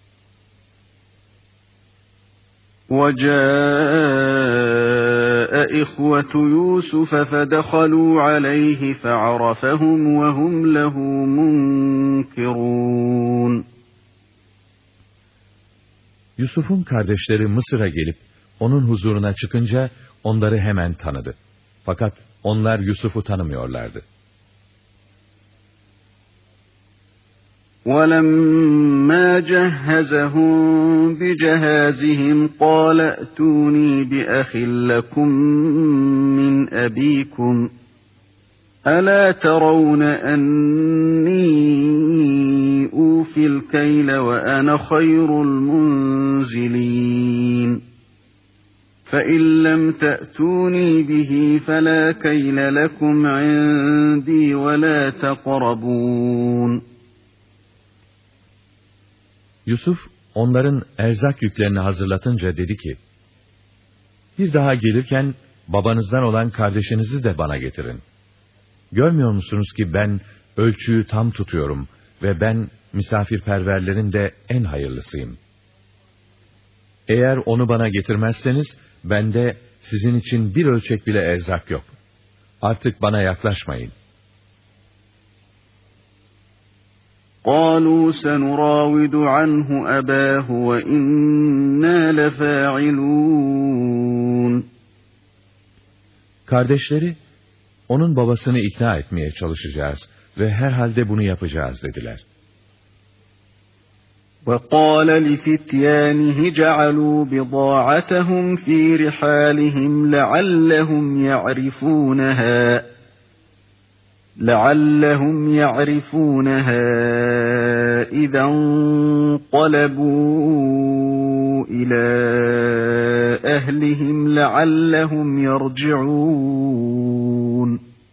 وَجَاءَ إِخْوَةُ يُوسُفَ فَدَخَلُوا عَلَيْهِ فَعَرَفَهُمْ وَهُمْ لَهُ مُنكِرُونَ. Yusuf'un kardeşleri Mısır'a gelip onun huzuruna çıkınca onları hemen tanıdı. Fakat onlar Yusuf'u tanımıyorlardı. وَلَمَّا جَهَّزَهُم بِجَهَازِهِمْ قَالَ ائْتُونِي بِأَخٍ لَّكُم مِّنْ أَبِيكُمْ أَلَا تَرَوْنَ أَنِّي أُوفِي الْكَيْلَ وَأَنَا خَيْرُ الْمُنزِلِينَ. فَإِنْ لَمْ تَأْتُونِي بِهِ فَلَا كَيْلَ لَكُمْ عِنْدِي وَلَا تَقْرَبُونَ. Yusuf, onların erzak yüklerini hazırlatınca dedi ki, bir daha gelirken babanızdan olan kardeşinizi de bana getirin. Görmüyor musunuz ki ben ölçüyü tam tutuyorum ve ben misafirperverlerin de en hayırlısıyım. Eğer onu bana getirmezseniz, bende sizin için bir ölçek bile erzak yok. Artık bana yaklaşmayın. قَالُوا سَنُرَاوِدُ عَنْهُ أَبَاهُ وَإِنَّا لَفَاعِلُونَ. Kardeşleri, onun babasını ikna etmeye çalışacağız ve herhalde bunu yapacağız dediler. وَقَالَ لِفِتْيَانِهِ جَعَلُوا بِضَاعَتَهُمْ فِي رِحَالِهِمْ لَعَلَّهُمْ يَعْرِفُونَهَا لَعَلَّهُمْ يَعْرِفُونَهَا إِذَا انقَلَبُوا إِلَى أَهْلِهِمْ لَعَلَّهُمْ يَرْجِعُونَ.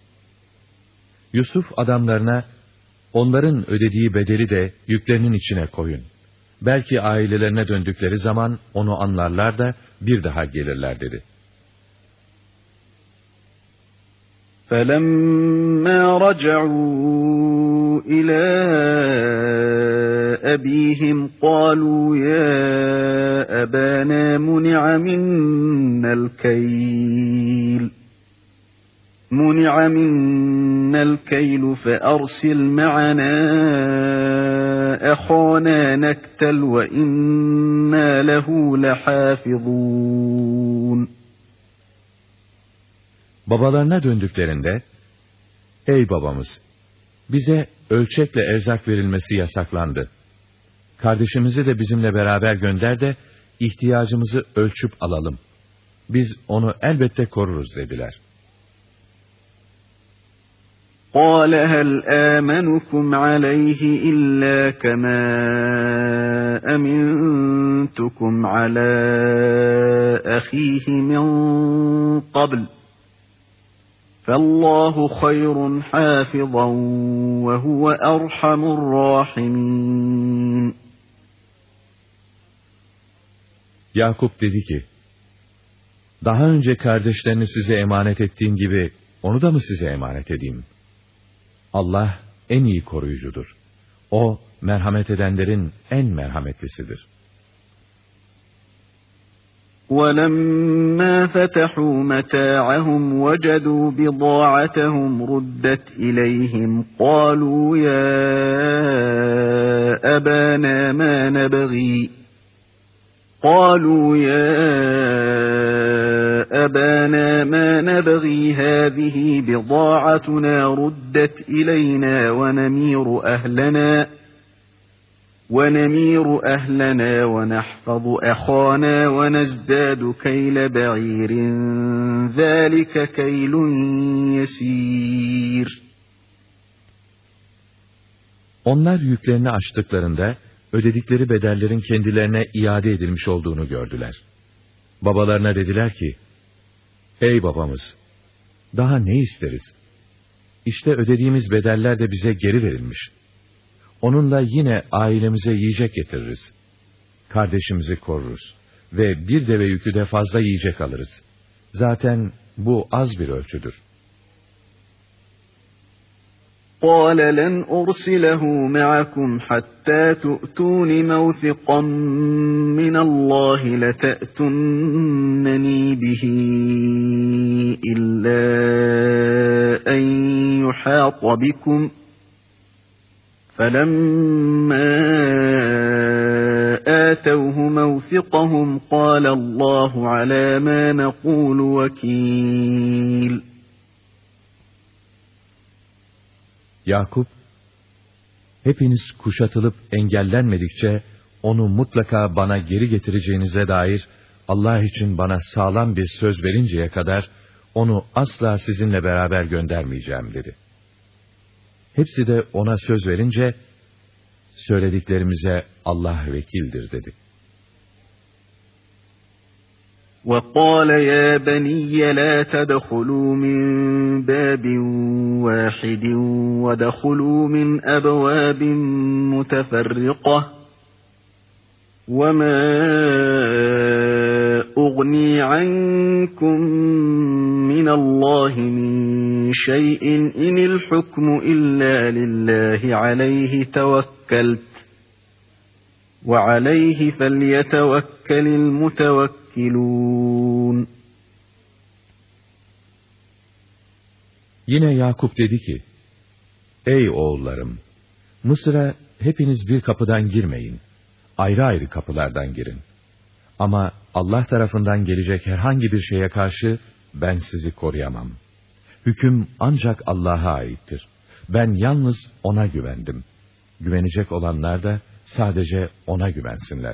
Yusuf adamlarına, onların ödediği bedeli de yüklerinin içine koyun. Belki ailelerine döndükleri zaman onu anlarlar da bir daha gelirler dedi. فَلَمَّا رَجَعُوا إِلَى أَبِيهِمْ قَالُوا يَا أَبَانَا مُنِعَ مِنَّا الْكَيْلُ مُنِعَ مِنَّا الْكَيْلُ فَأَرْسِلْ مَعَنَا أَخَانَا نَكْتَلْ وَإِنَّا لَهُ لَحَافِظُونَ. Babalarına döndüklerinde, ey babamız, bize ölçekle erzak verilmesi yasaklandı. Kardeşimizi de bizimle beraber gönder de ihtiyacımızı ölçüp alalım. Biz onu elbette koruruz dediler. قَالَ هَلْ آمَنُكُمْ عَلَيْهِ إِلَّا كَمَا أَمِنْتُكُمْ عَلَى أَخِيهِ مِنْ قَبْلُ فَاللّٰهُ خَيْرٌ حَافِظًا وَهُوَ أَرْحَمُ الرَّاحِمِينَ. Yakup dedi ki, daha önce kardeşlerini size emanet ettiğim gibi onu da mı size emanet edeyim? Allah en iyi koruyucudur. O, merhamet edenlerin en merhametlisidir. وَلَمَّا فَتَحُوا مَتَاعَهُمْ وَجَدُوا بِضَاعَتَهُمْ رُدَّتْ إِلَيْهِمْ قَالُوا يَا أَبَانَا مَا نَبْغِي قَالُوا يَا أَبَانَا مَا نَبْغِي هَذِهِ بِضَاعَتُنَا رُدَّتْ إِلَيْنَا وَنَمِيرُ أَهْلَنَا وَنَمِيرُ أَهْلَنَا وَنَحْفَظُ أَخَانَا وَنَزْدَادُ كَيْلَ بَعِيرٍ ذَٰلِكَ كَيْلٌ يَسِيرٌ. Onlar yüklerini açtıklarında, ödedikleri bedellerin kendilerine iade edilmiş olduğunu gördüler. Babalarına dediler ki, ey babamız, daha ne isteriz? İşte ödediğimiz bedeller de bize geri verilmiş. Onunla yine ailemize yiyecek getiririz. Kardeşimizi koruruz ve bir deve yükü de fazla yiyecek alırız. Zaten bu az bir ölçüdür. قَالَ لَنْ أُرْسِلَهُ مَعَكُمْ حَتَّى تُؤْتُونِ مَوْثِقًا مِّنَ اللّٰهِ لَتَأْتُنَّنِي بِهِ إِلَّا أَنْ يُحَاطَ بِكُمْ فَلَمَّا آتَوْهُ مَوْثِقَهُمْ قَالَ اللّٰهُ عَلَى مَا نَقُولُ وَكِيلٌ. Yakup, hepiniz kuşatılıp engellenmedikçe onu mutlaka bana geri getireceğinize dair Allah için bana sağlam bir söz verinceye kadar onu asla sizinle beraber göndermeyeceğim dedi. Hepsi de ona söz verince, söylediklerimize Allah vekildir dedi. وَقَالَ يَا بَنِيَّ لَا تَدْخُلُوا مِنْ بَابٍ وَاحِدٍ وَادْخُلُوا مِنْ أَبْوَابٍ مُتَفَرِّقَةٍ وَمَا أُغْنِي عَنْكُمْ مِنَ اللَّهِ مِنْ شَيْءٍ إِنِ الْحُكْمُ إِلَّا لِلَّهِ عَلَيْهِ تَوَكَّلْتُ وَعَلَيْهِ فَلْيَتَوَكَّلِ الْمُتَوَكِّلُونَ. Yine Yakup dedi ki, ey oğullarım, Mısır'a hepiniz bir kapıdan girmeyin, ayrı ayrı kapılardan girin. Ama Allah tarafından gelecek herhangi bir şeye karşı ben sizi koruyamam. Hüküm ancak Allah'a aittir. Ben yalnız O'na güvendim. Güvenecek olanlar da sadece O'na güvensinler.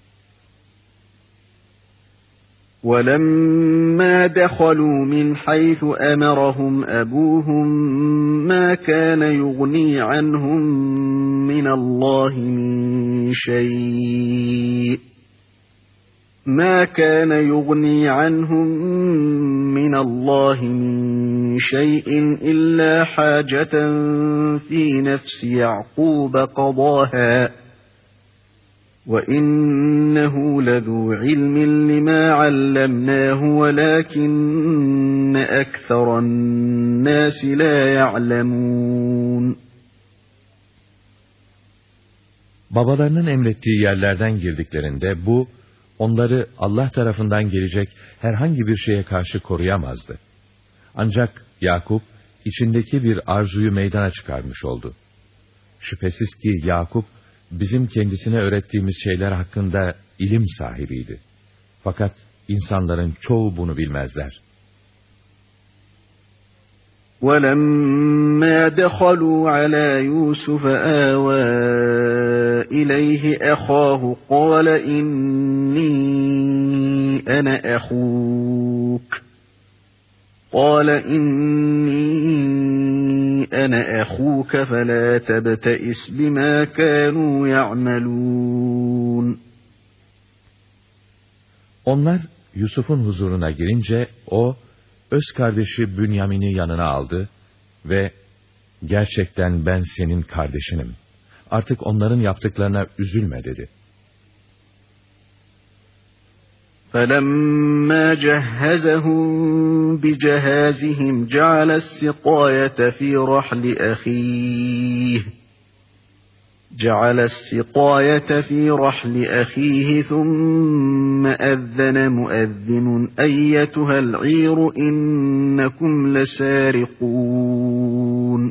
وَلَمَّا دَخَلُوا مِنْ حَيْثُ أَمَرَهُمْ أَبُوهُمْ مَا كَانَ يُغْنِي عَنْهُمْ مِنَ اللَّهِ مِنْ شَيْءٍ مَا كَانَ يُغْنِي عَنْهُمْ مِنَ اللَّهِ مِنْ شَيْءٍ إِلَّا حَاجَةً فِي نَفْسِ يَعْقُوبَ قَضَاهَا وَإِنَّهُ لَذُو عِلْمٍ لِمَا عَلَّمْنَاهُ وَلَكِنَّ أَكْثَرَ النَّاسِ لَا يَعْلَمُونَ. Babalarının emrettiği yerlerden girdiklerinde bu, onları Allah tarafından gelecek herhangi bir şeye karşı koruyamazdı. Ancak Yakup, içindeki bir arzuyu meydana çıkarmış oldu. Şüphesiz ki Yakup, bizim kendisine öğrettiğimiz şeyler hakkında ilim sahibiydi. Fakat insanların çoğu bunu bilmezler. وَلَمَّا دَخَلُوا عَلَى يُوسُفَ آوَى إِلَيْهِ أَخَاهُ قَالَ إِنِّي أَنَا أَخُوكَ قَالَ إِنِّي أَنَا أَخُوكَ فَلَا تَبْتَئِسْ بِمَا كَانُوا يَعْمَلُونَ. Onlar Yusuf'un huzuruna girince o, öz kardeşi Bünyamin'i yanına aldı ve gerçekten ben senin kardeşinim. Artık onların yaptıklarına üzülme dedi. فَلَمَّا جَهَّزَهُم بِجَهَازِهِمْ جَعَلَ السِّقَايَةَ فِي رَحْلِ أَخِيهِ جَعَلَ السِّقَايَةَ فِي رَحْلِ أَخِيهِ ثُمَّ أَذَّنَ مُؤَذِّنٌ أَيَّتُهَا الْعِيرُ إِنَّكُمْ لَسَارِقُونَ.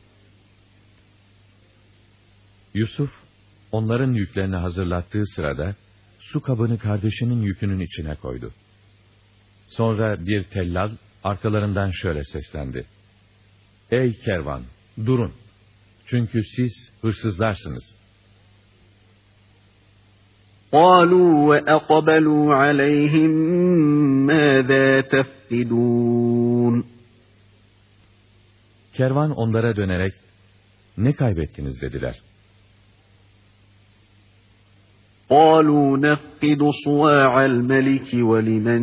Yusuf, onların yüklerini hazırlattığı sırada, su kabını kardeşinin yükünün içine koydu. Sonra bir tellal arkalarından şöyle seslendi. Ey kervan, durun! Çünkü siz hırsızlarsınız. قَالُوا وَأَقْبَلُوا عَلَيْهِمْ مَاذَا تَفْقِدُونَ. Kervan onlara dönerek, ne kaybettiniz dediler. قَالُوا نَفْقِدُ صُوَاعَ الْمَلِكِ وَلِمَنْ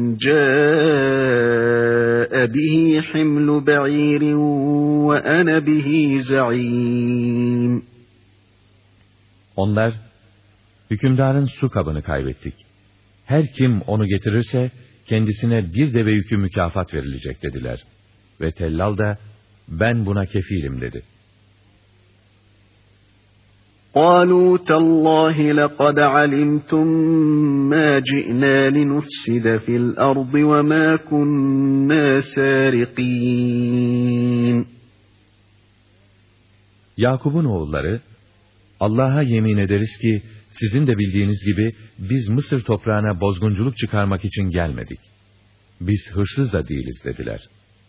جَاءَ بِهِ حِمْلُ بَعِيرٍ وَأَنَا بِهِ زَعِيمٌ. Onlar, hükümdarın su kabını kaybettik. Her kim onu getirirse, kendisine bir deve yükü mükafat verilecek dediler. Ve tellal da, ben buna kefilim dedi. قَالُوا تَاللَّهِ لَقَدْ عَلِمْتُمْ مَا جِئْنَا لِنُفْسِدَ فِي الْأَرْضِ وَمَا كُنَّا سَارِقِينَ. Yakup'un oğulları, Allah'a yemin ederiz ki, sizin de bildiğiniz gibi, biz Mısır toprağına bozgunculuk çıkarmak için gelmedik. Biz hırsız da değiliz dediler.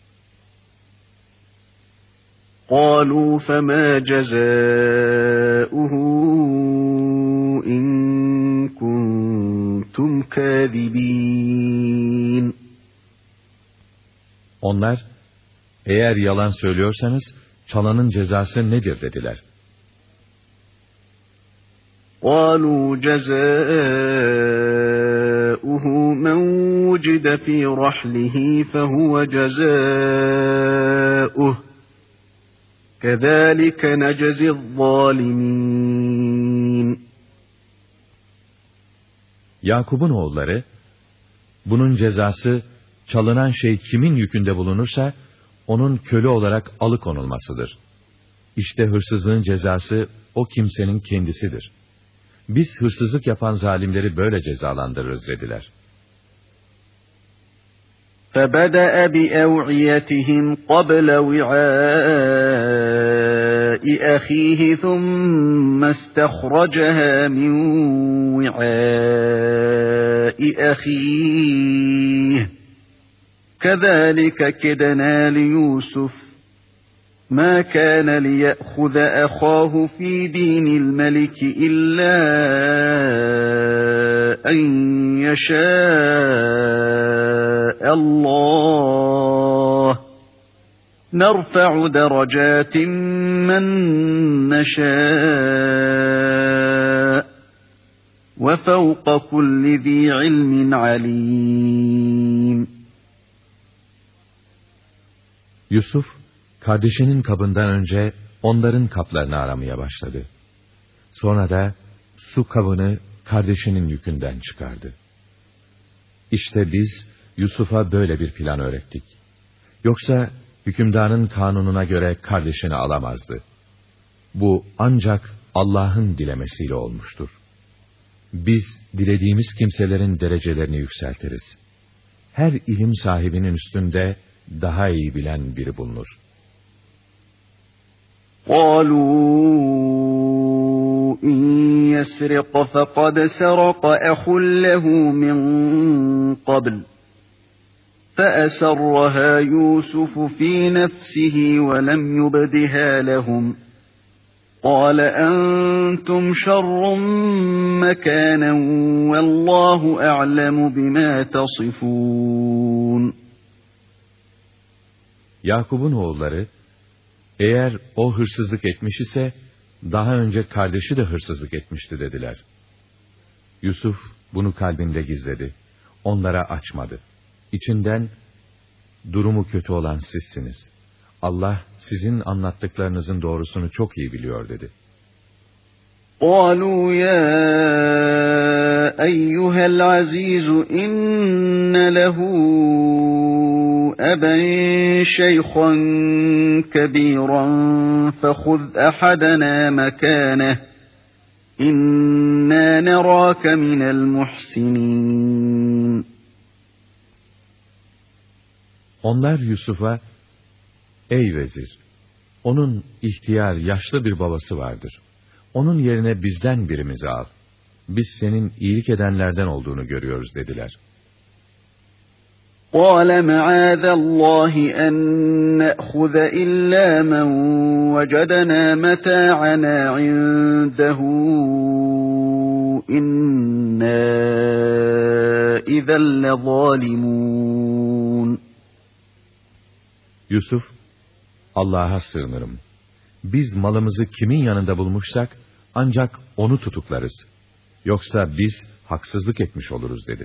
قَالُوا فَمَا جَزَاؤُهُ إِن كُنتُمْ كَاذِبِينَ. Onlar, eğer yalan söylüyorsanız, çalanın cezası nedir dediler. قَالُوا جَزَاؤُهُ مَنْ وُجِدَ فِي رَحْلِهِ فَهُوَ جَزَاؤُهُ كَذَٰلِكَ نَجْزِي الظَّالِمِينَ. Yakup'un oğulları, bunun cezası, çalınan şey kimin yükünde bulunursa, onun köle olarak alıkonulmasıdır. İşte hırsızlığın cezası, o kimsenin kendisidir. Biz hırsızlık yapan zalimleri böyle cezalandırırız dediler. فَبَدَأَ بِأَوْعِيَتِهِمْ قَبْلَ وِعَاءِ أَخِيهِ ثُمَّ اسْتَخْرَجَهَا مِنْ وِعَاءِ أَخِيهِ كَذَٰلِكَ كِدْنَا لِيُوسُفَ مَا كَانَ لِيَأْخُذَ أَخَاهُ فِي دِينِ الْمَلِكِ إِلَّا أَنْ يَشَاءَ اللّٰهُ نَرْفَعُ دَرَجَاتٍ مَّن نَّشَاءُ وَفَوْقَ كُلِّ ذِي عِلْمٍ عَلِيمٌ. Yusuf, kardeşinin kabından önce onların kaplarını aramaya başladı. Sonra da su kabını kardeşinin yükünden çıkardı. İşte biz Yusuf'a böyle bir plan öğrettik. Yoksa hükümdarın kanununa göre kardeşini alamazdı. Bu ancak Allah'ın dilemesiyle olmuştur. Biz dilediğimiz kimselerin derecelerini yükseltiriz. Her ilim sahibinin üstünde daha iyi bilen biri bulunur. قَالُوا إِنْ يَسْرِقْ فَقَدْ سَرَقَ أَخٌ لَهُ مِنْ قَبْلُ فَأَسَرَّهَا يُوسُفُ فِي نَفْسِهِ وَلَمْ يُبْدِهَا لَهُمْ قَالَ أَنْتُمْ شَرٌّ مَكَانًا وَاللّٰهُ أَعْلَمُ بِمَا تَصِفُونَ. Yakup'un oğulları, eğer o hırsızlık etmiş ise, daha önce kardeşi de hırsızlık etmişti dediler. Yusuf bunu kalbinde gizledi, onlara açmadı. İçinden, durumu kötü olan sizsiniz. Allah sizin anlattıklarınızın doğrusunu çok iyi biliyor dedi. قَالُوا يَا أَيُّهَا الْعَزِيزُ إِنَّ لَهُ أَبًا شَيْخًا كَبِيرًا فَخُذْ أَحَدَنَا مَكَانَهُ إِنَّا نَرَاكَ مِنَ الْمُحْسِنِينَ. Onlar Yusuf'a, ey vezir, onun ihtiyar, yaşlı bir babası vardır. Onun yerine bizden birimizi al. Biz senin iyilik edenlerden olduğunu görüyoruz dediler. قَالَ مَعَاذَ اللّٰهِ أَنْ نَأْخُذَ إِلَّا مَنْ وَجَدْنَا مَتَاعَنَا عِنْدَهُ إِنَّا إِذًا لَظَالِمُونَ. Yusuf, Allah'a sığınırım. Biz malımızı kimin yanında bulmuşsak, ancak onu tutuklarız. Yoksa biz haksızlık etmiş oluruz dedi.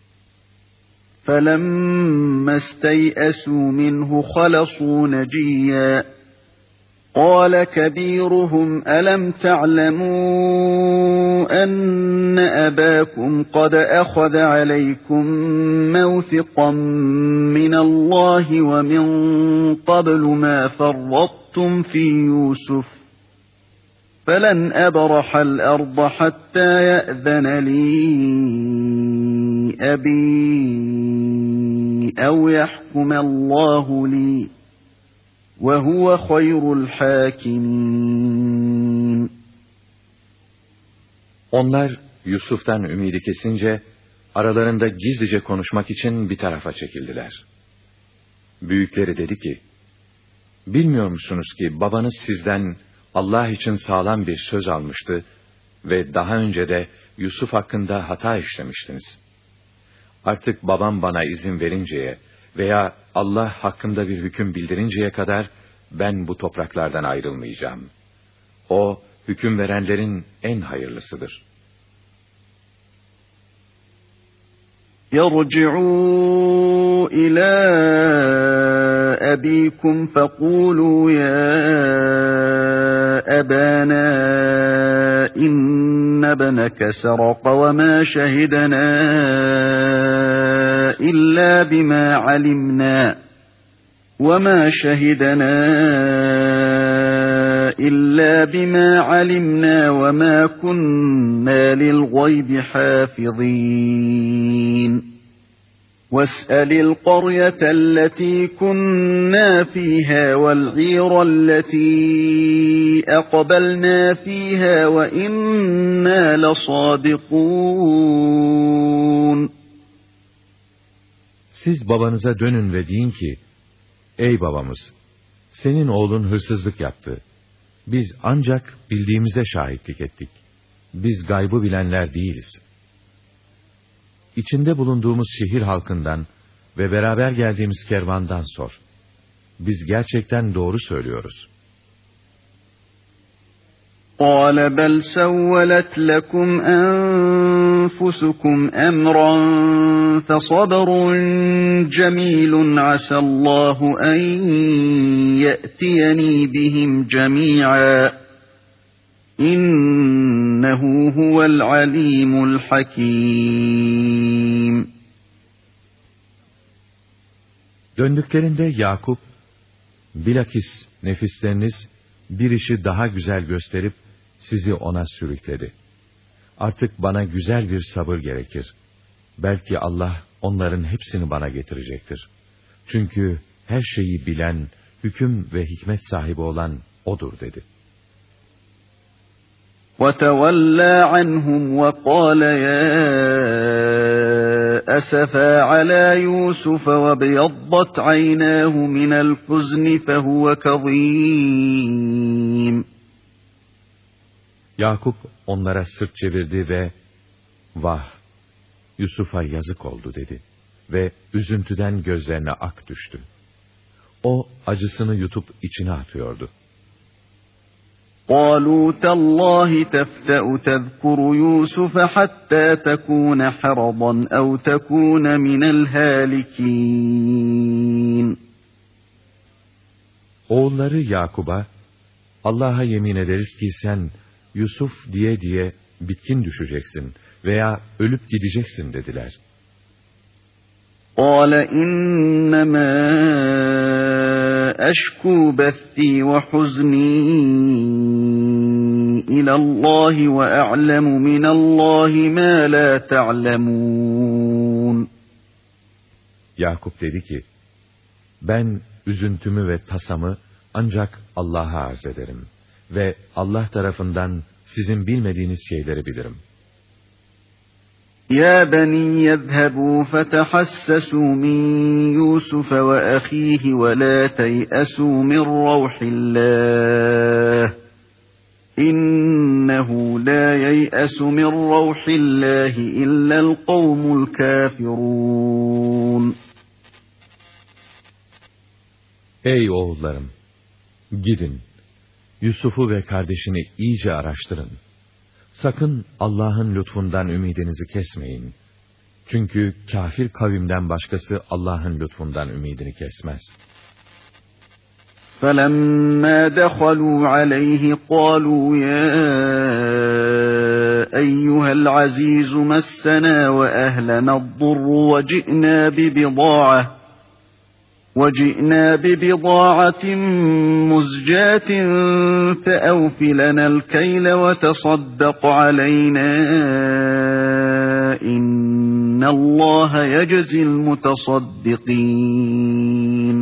فَلَمَّا اسْتَيْأَسُوا مِنْهُ خَلَصُوا نَجِيًّا قَالَ كَبِيرُهُمْ أَلَمْ تَعْلَمُوا أَنَّ أَبَاكُمْ قَدْ أَخَذَ عَلَيْكُمْ مَوْثِقًا مِّنَ اللّٰهِ وَمِنْ قَبْلُ مَا فَرَّطْتُمْ فِي يُوسُفَ فَلَنْ أَبْرَحَ الْأَرْضَ حَتَّى يَأْذَنَ لِي أَبِي أَوْ يَحْكُمَ اللّٰهُ لِي وَهُوَ خَيْرُ الْحَاكِمِينَ. Onlar Yusuf'tan ümidi kesince, aralarında gizlice konuşmak için bir tarafa çekildiler. Büyükleri dedi ki, bilmiyor musunuz ki babanız sizden Allah için sağlam bir söz almıştı ve daha önce de Yusuf hakkında hata işlemiştiniz. Artık babam bana izin verinceye veya Allah hakkında bir hüküm bildirinceye kadar ben bu topraklardan ayrılmayacağım. O, hüküm verenlerin en hayırlısıdır. يَرْجِعُوا إِلَى أَبِيكُمْ فَقُولُوا يَا أَبَانَا إِنَّ ابْنَكَ سَرَقَ وَمَا شَهِدْنَا إِلَّا بِمَا عَلِمْنَا وَمَا شَهِدْنَا إِلَّا بِمَا عَلِمْنَا وَمَا كُنَّا لِلْغَيْبِ حَافِظِينَ وَاسْأَلِ الْقَرْيَةَ الَّتِي كُنَّا فِيهَا وَالْعِيرَ الَّتِي أَقْبَلْنَا فِيهَا وَإِنَّا لَصَادِقُونَ. Siz babanıza dönün ve deyin ki, ey babamız, senin oğlun hırsızlık yaptı. Biz ancak bildiğimize şahitlik ettik. Biz gaybı bilenler değiliz. İçinde bulunduğumuz şehir halkından ve beraber geldiğimiz kervandan sor. Biz gerçekten doğru söylüyoruz. قَالَ بَلْ سَوَّلَتْ لَكُمْ أَنفُسُكُمْ أَمْرًا فَصَبْرٌ جَمِيلٌ عَسَى اللّٰهُ أَنْ يَأْتِيَنِي بِهِمْ جَمِيعًا إِنَّهُ هُوَ الْعَلِيمُ الْحَكِيمُ. Döndüklerinde Yakup, bilakis nefisleriniz bir işi daha güzel gösterip sizi ona sürükledi. Artık bana güzel bir sabır gerekir. Belki Allah onların hepsini bana getirecektir. Çünkü her şeyi bilen, hüküm ve hikmet sahibi olan O'dur dedi. وَتَوَلَّى عَنْهُمْ وَقَالَ يَا أَسَفَا عَلَى يُوسُفَ وَابْيَضَّتْ عَيْنَاهُ مِنَ الْحُزْنِ فَهُوَ كَظِيمٌ. Yakup onlara sırt çevirdi ve vah, Yusuf'a yazık oldu dedi ve üzüntüden gözlerine ak düştü. O acısını yutup içine atıyordu. قَالُوا تَاللّٰهِ تَفْتَأُ تَذْكُرُ يُوسُفَ حَتَّى تَكُونَ حَرَضًا أَوْ تَكُونَ مِنَ الْهَالِكِينَ. Oğulları Yakub'a, Allah'a yemin ederiz ki sen Yusuf diye diye bitkin düşeceksin veya ölüp gideceksin dediler. قَالَ إِنَّمَا أَشْكُو بَثِّي وَحُزْنِي إِلَى اللّٰهِ وَأَعْلَمُ مِنَ اللّٰهِ مَا لَا تَعْلَمُونَ. Yakup dedi ki, ben üzüntümü ve tasamı ancak Allah'a arz ederim ve Allah tarafından sizin bilmediğiniz şeyleri bilirim. يَا بَنِيَّ اذْهَبُوا فَتَحَسَّسُوا مِنْ يُوسُفَ وَأَخِيهِ وَلَا تَيْأَسُوا مِنْ رَوْحِ اللّٰهِ إِنَّهُ لَا يَيْأَسُ مِنْ رَوْحِ اللّٰهِ إِلَّا الْقَوْمُ الْكَافِرُونَ. Ey oğullarım! Gidin, Yusuf'u ve kardeşini iyice araştırın. Sakın Allah'ın lütfundan ümidinizi kesmeyin. Çünkü kafir kavimden başkası Allah'ın lütfundan ümidini kesmez. فَلَمَّا دَخَلُوا عَلَيْهِ قَالُوا يَا أَيُّهَا الْعَزِيزُ مَسَّنَا وَأَهْلَنَا الضُّرُّ وَجِئْنَا بِبِضَاعَةٍ وَجِئْنَا بِبِضَاعَةٍ مُزْجَاةٍ فَأَوْفِ لَنَا الْكَيْلَ وَتَصَدَّقْ عَلَيْنَا إِنَّ اللّٰهَ يَجْزِي الْمُتَصَدِّقِينَ.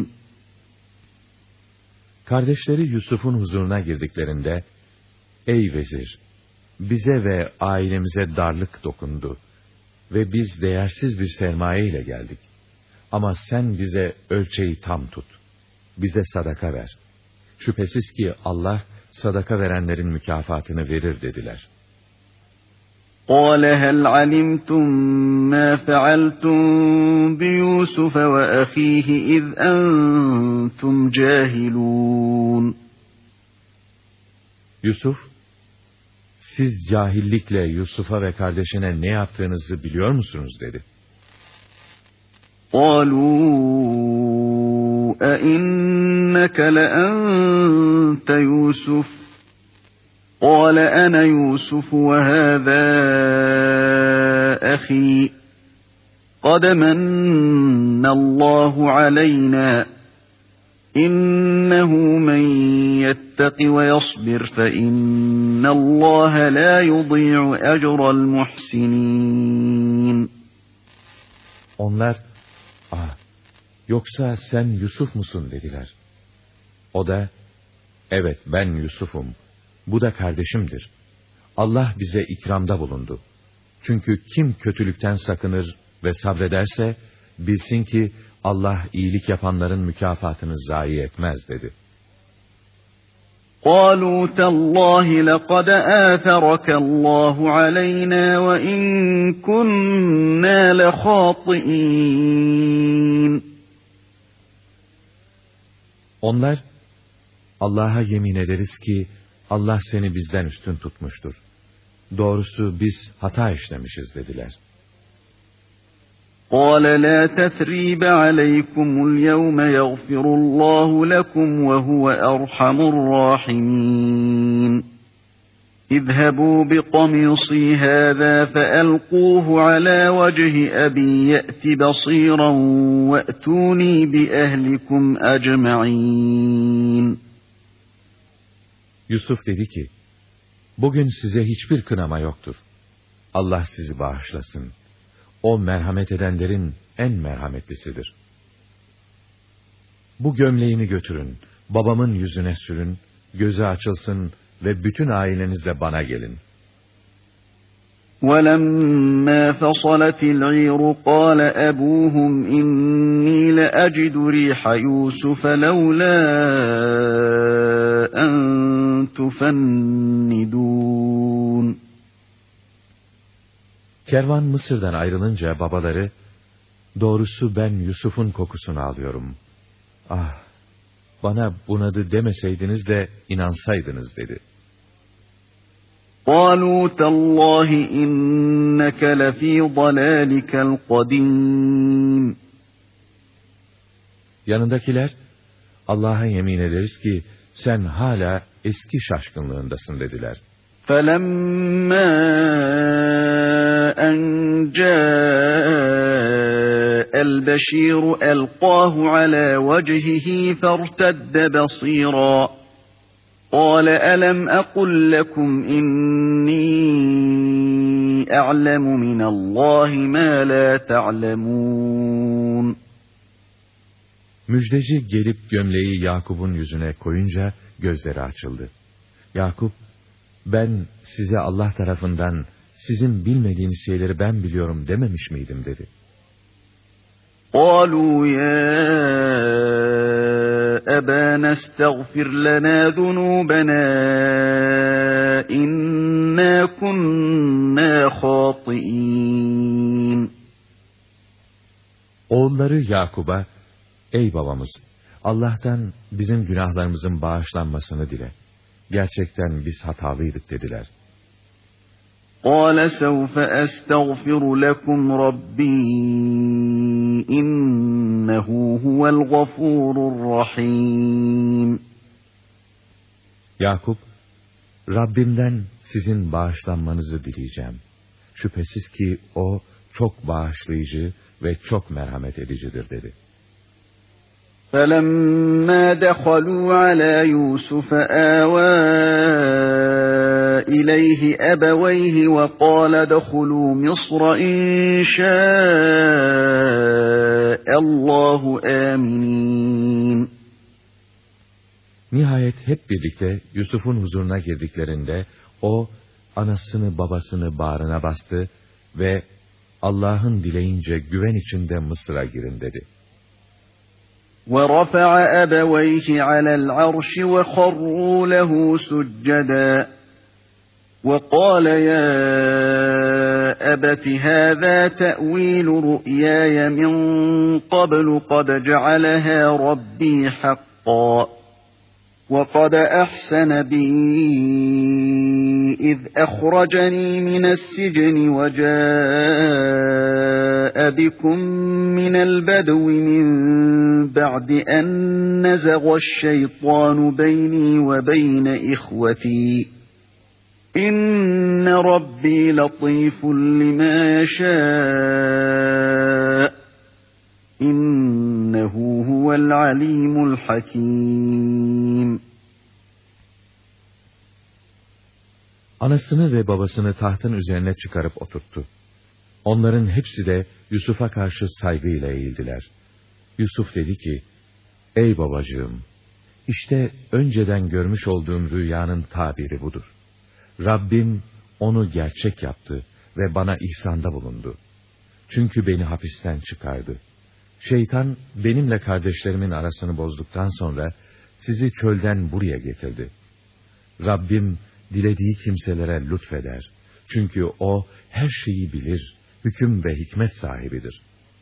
Kardeşleri Yusuf'un huzuruna girdiklerinde, ey vezir, bize ve ailemize darlık dokundu ve biz değersiz bir sermaye ile geldik. Ama sen bize ölçeği tam tut. Bize sadaka ver. Şüphesiz ki Allah sadaka verenlerin mükafatını verir dediler. قَالَ هَلْ عَلِمْتُمْ مَا فَعَلْتُمْ بِيُوسُفَ وَأَخِيهِ إِذْ أَنْتُمْ جَاهِلُونَ. Yusuf, siz cahillikle Yusuf'a ve kardeşine ne yaptığınızı biliyor musunuz dedi. قالوا أئنك لأنت يوسف قال أنا يوسف وهذا أخي قد من الله علينا إنه من يتق ويصبر فإن الله لا يضيع أجر المحسنين. Onlar, ah, yoksa sen Yusuf musun dediler. O da, evet ben Yusuf'um, bu da kardeşimdir. Allah bize ikramda bulundu. Çünkü kim kötülükten sakınır ve sabrederse, bilsin ki Allah iyilik yapanların mükafatını zayi etmez dedi. قَالُوا تَاللّٰهِ لَقَدْ آثَرَكَ اللّٰهُ عَلَيْنَا وَاِنْ كُنَّا لَخَاطِئِينَ. Onlar, Allah'a yemin ederiz ki, Allah seni bizden üstün tutmuştur. Doğrusu biz hata işlemişiz dediler. قَالَ لَا تَثْرِيبَ عَلَيْكُمُ الْيَوْمَ يَغْفِرُ اللّٰهُ لَكُمْ وَهُوَ أَرْحَمُ الرَّاحِمِينَ. اذْهَبُوا بِقَمِيصِي هَذَا فَأَلْقُوهُ عَلَى وَجْهِ أَبِي يَأْتِ بَصِيرًا وَأْتُونِي بِأَهْلِكُمْ أَجْمَعِينَ. Yusuf dedi ki, bugün size hiçbir kınama yoktur. Allah sizi bağışlasın. O merhamet edenlerin en merhametlisidir. Bu gömleğimi götürün, babamın yüzüne sürün, gözü açılsın ve bütün ailenizle bana gelin. وَلَمَّا فَصَلَتِ الْعِيرُ قَالَ أَبُوهُمْ إِنِّي لَأَجِدُ رِيحَ يُوسُفَ لَوْلَا أَنْ تُفَنِّدُونَ. Kervan Mısır'dan ayrılınca babaları, doğrusu ben Yusuf'un kokusunu alıyorum. Ah, bana bunadı demeseydiniz de inansaydınız dedi. قَالُوا تَاللّٰهِ إِنَّكَ لَف۪ي ضَلَالِكَ الْقَد۪يمِ. Yanındakiler, Allah'a yemin ederiz ki sen hala eski şaşkınlığındasın dediler. فَلَمَّا أَنْ جَاءَ الْبَشِيرُ أَلْقَاهُ عَلَى وَجْهِهِ فَارْتَدَّ بَصِيرًا قَالَ أَلَمْ أَقُلْ لَكُمْ إِنِّي أَعْلَمُ مِنَ اللّٰهِ مَا لَا تَعْلَمُونَ. Müjdeci gelip gömleği Yakup'un yüzüne koyunca gözleri açıldı. Yakup, ben size Allah tarafından sizin bilmediğiniz şeyleri ben biliyorum dememiş miydim dedi. قَالُوا يَا أَبَانَا اسْتَغْفِرْ لَنَا ذُنُوبَنَا إِنَّا كُنَّا خَاطِئِينَ. Oğulları Yakup'a, ey babamız, Allah'tan bizim günahlarımızın bağışlanmasını dile. Gerçekten biz hatalıydık dediler. قَالَ سَوْفَ أَسْتَغْفِرُ لَكُمْ رَبِّي إِنَّهُ هُوَ الْغَفُورُ الرَّحِيمُ. Yakup, Rabbimden sizin bağışlanmanızı dileyeceğim. Şüphesiz ki o çok bağışlayıcı ve çok merhamet edicidir dedi. فَلَمَّا دَخَلُوا عَلَى يُوسُفَ آوَى إِلَيْهِ أَبَوَيْهِ وَقَالَ ادْخُلُوا مِصْرَ إِنْ شَاءَ اللّٰهُ آمِنِينَ. Nihayet hep birlikte Yusuf'un huzuruna girdiklerinde o anasını babasını bağrına bastı ve Allah'ın dileyince güven içinde Mısır'a girin dedi. وَرَفَعَ أَبَوَيْهِ عَلَى الْعَرْشِ وَخَرُّوا لَهُ سُجَّدًا وَقَالَ يَا أَبَتِ هَذَا تَأْوِيلُ رُؤْيَايَ مِنْ قَبْلُ قَدْ جَعَلَهَا رَبِّي حَقًّا وَقَدْ أَحْسَنَ بِي إِذْ أَخْرَجَنِي مِنَ السِّجْنِ وَجَاءَ جاء بكم من البدو من بعد أن نزغ الشيطان بيني وبين إخوتي إن ربي لطيف لما يشاء إنه هو العليم الحكيم. Anasını ve babasını tahtın üzerine çıkarıp oturttu. Onların hepsi de Yusuf'a karşı saygıyla eğildiler. Yusuf dedi ki, ey babacığım, işte önceden görmüş olduğum rüyanın tabiri budur. Rabbim onu gerçek yaptı ve bana ihsanda bulundu. Çünkü beni hapisten çıkardı. Şeytan benimle kardeşlerimin arasını bozduktan sonra sizi çölden buraya getirdi. Rabbim dilediği kimselere lütfeder. Çünkü o her şeyi bilir, hüküm ve hikmet sahibidir.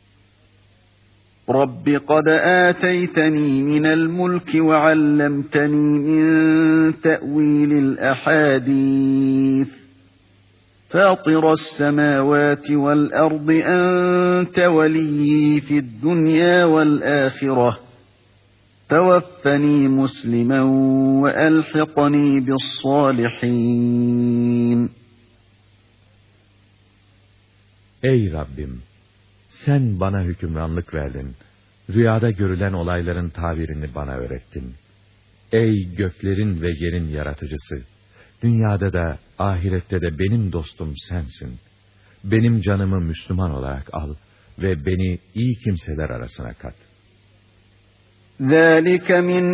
Rabbi kad âteyteni minel mulki ve allemteni min te'vilil ahadîth. Fâtiras semâvâti vel ardı ente veliyyî fid dünya vel âhireh. Tevaffeni muslimen ve elhiqni bis-sâlihîn. Ey Rabbim! Sen bana hükümranlık verdin. Rüyada görülen olayların tabirini bana öğrettin. Ey göklerin ve yerin yaratıcısı! Dünyada da, ahirette de benim dostum sensin. Benim canımı Müslüman olarak al ve beni iyi kimseler arasına kat. ذَٰلِكَ مِنْ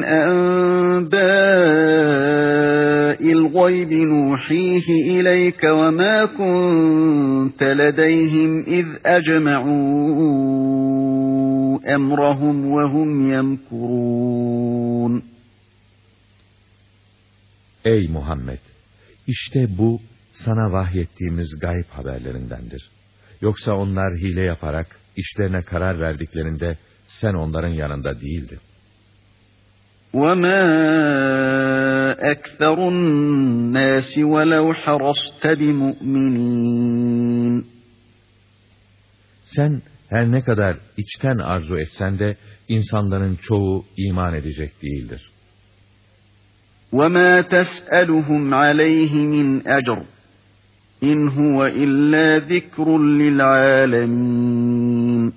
أَنْبَاءِ الْغَيْبِ نُوحِيهِ إِلَيْكَ وَمَا كُنْتَ لَدَيْهِمْ إِذْ أَجْمَعُوا أَمْرَهُمْ وَهُمْ يَمْكُرُونَ. Ey Muhammed! İşte bu, sana vahyettiğimiz gayb haberlerindendir. Yoksa onlar hile yaparak, işlerine karar verdiklerinde, sen onların yanında değildin. وَمَا أَكْثَرُ النَّاسِ وَلَوْ حَرَصْتَ بِمُؤْمِنِينَ. Sen her ne kadar içten arzu etsen de, insanların çoğu iman edecek değildir. وَمَا تَسْأَلُهُمْ عَلَيْهِ مِنْ أَجْرٍ إِنْ هُوَ إِلَّا ذِكْرٌ لِلْعَالَمِينَ.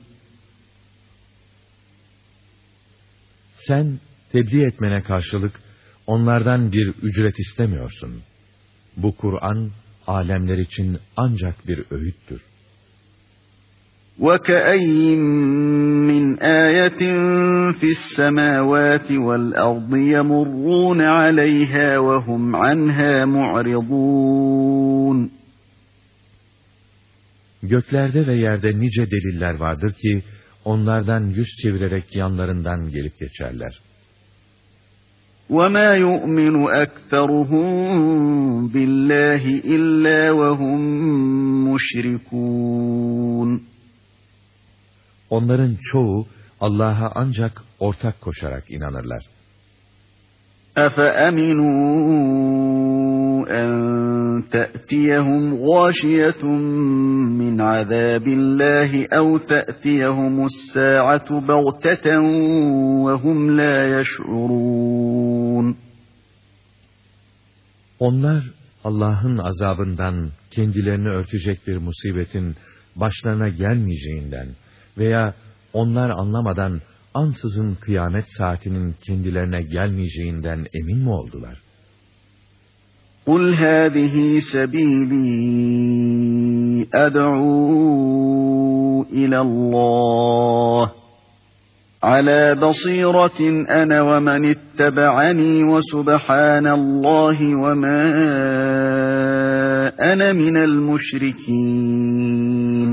Sen tebliğ etmene karşılık onlardan bir ücret istemiyorsun. Bu Kur'an alemler için ancak bir öğüttür. وَكَأَيِّن مِّنْ آيَةٍ فِي السَّمَاوَاتِ وَالْأَرْضِ يَمُرُّونَ عَلَيْهَا وَهُمْ عَنْهَا مُعْرِضُونَ. Göklerde ve yerde nice deliller vardır ki, onlardan yüz çevirerek yanlarından gelip geçerler. وَمَا يُؤْمِنُ أَكْثَرُهُم بِاللّٰهِ إِلَّا وَهُم مُشْرِكُونَ. Onların çoğu Allah'a ancak ortak koşarak inanırlar. أَفَأَمِنُوا أَن تَأْتِيَهُمْ غَاشِيَةٌ مِّنْ عَذَابِ اللّٰهِ أَوْ تَأْتِيَهُمُ السَّاعَةُ بَغْتَةً وَهُمْ لَا يَشْعُرُونَ. Onlar Allah'ın azabından kendilerini örtecek bir musibetin başlarına gelmeyeceğinden veya onlar anlamadan ansızın kıyamet saatinin kendilerine gelmeyeceğinden emin mi oldular? قُلْ هَٰذِهِ سَب۪يلِي أَدْعُو إِلَى اللّٰهِ عَلَى بَصِيرَةٍ أَنَا وَمَنِ اتَّبَعَنِي وَسُبْحَانَ اللّٰهِ وَمَا أَنَا مِنَ الْمُشْرِكِينَ.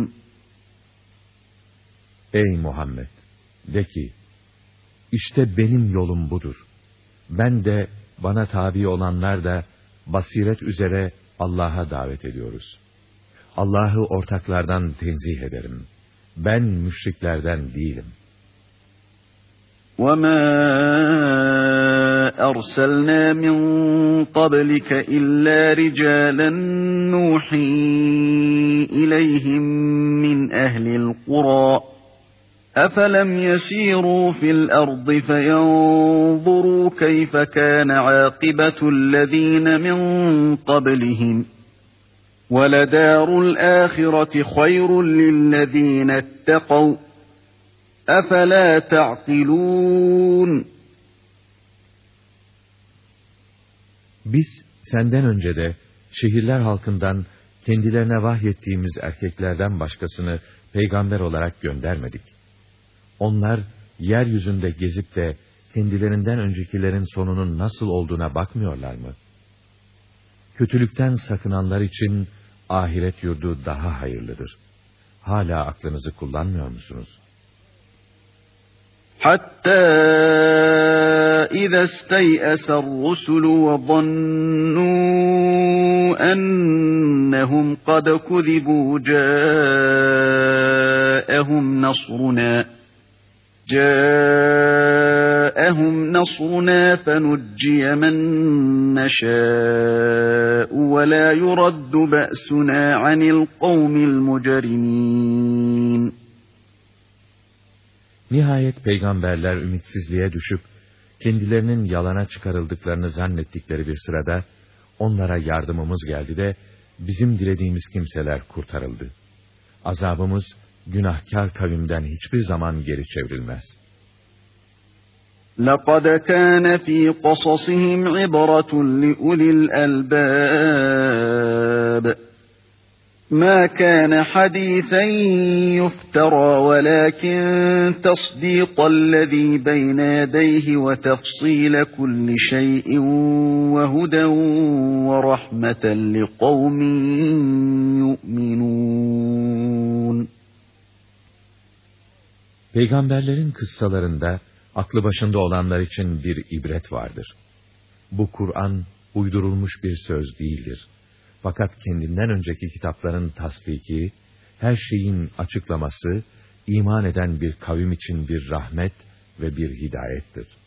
Ey Muhammed! De ki, işte benim yolum budur. Ben de, bana tabi olanlar da, basiret üzere Allah'a davet ediyoruz. Allah'ı ortaklardan tenzih ederim. Ben müşriklerden değilim. وَمَا أَرْسَلْنَا مِنْ قَبْلِكَ إِلَّا رِجَالًا نُوحِي إِلَيْهِمْ مِنْ أَهْلِ الْقُرَى أَفَلَمْ يَسِيرُوا فِي الْأَرْضِ فَيَنْظُرُوا كَيْفَ كَانَ عَاقِبَةُ الَّذِينَ مِنْ قَبْلِهِمْ وَلَدَارُ الْآخِرَةِ خَيْرٌ لِلَّذِينَ اتَّقَوْا أَفَلَا تَعْقِلُونَ Biz senden önce de şehirler halkından kendilerine vahyettiğimiz erkeklerden başkasını peygamber olarak göndermedik. Onlar yeryüzünde gezip de kendilerinden öncekilerin sonunun nasıl olduğuna bakmıyorlar mı? Kötülükten sakınanlar için ahiret yurdu daha hayırlıdır. Hala aklınızı kullanmıyor musunuz? Hatta إِذَا اسْتَيْأَسَ الرُّسُلُ وَظَنُّوا أَنَّهُمْ قَدْ كُذِبُوا جَاءَهُمْ نَصْرُنَا جَاءَهُمْ نَصْرُنَا فَنُجِّيَ مَن نَّشَاءُ وَلَا يُرَدُّ بَأْسُنَا عَنِ الْقَوْمِ الْمُجْرِمِينَ Nihayet peygamberler ümitsizliğe düşüp, kendilerinin yalana çıkarıldıklarını zannettikleri bir sırada, onlara yardımımız geldi de, bizim dilediğimiz kimseler kurtarıldı. Azabımız, günahkar kavimden hiçbir zaman geri çevrilmez. لَقَدْ كَانَ ف۪ي قَصَصِهِمْ عِبْرَةٌ لِأُولِي الْأَلْبَابِ مَا كَانَ حَدِيثًا يُفْتَرَى وَلَكِنْ تَصْدِيقَ الَّذ۪ي بَيْنَ يَدَيْهِ وَتَفْصِيلَ كُلِّ شَيْءٍ وَهُدًى وَرَحْمَةً لِقَوْمٍ يُؤْمِنُونَ Peygamberlerin kıssalarında, aklı başında olanlar için bir ibret vardır. Bu Kur'an, uydurulmuş bir söz değildir. Fakat kendinden önceki kitapların tasdiki, her şeyin açıklaması, iman eden bir kavim için bir rahmet ve bir hidayettir.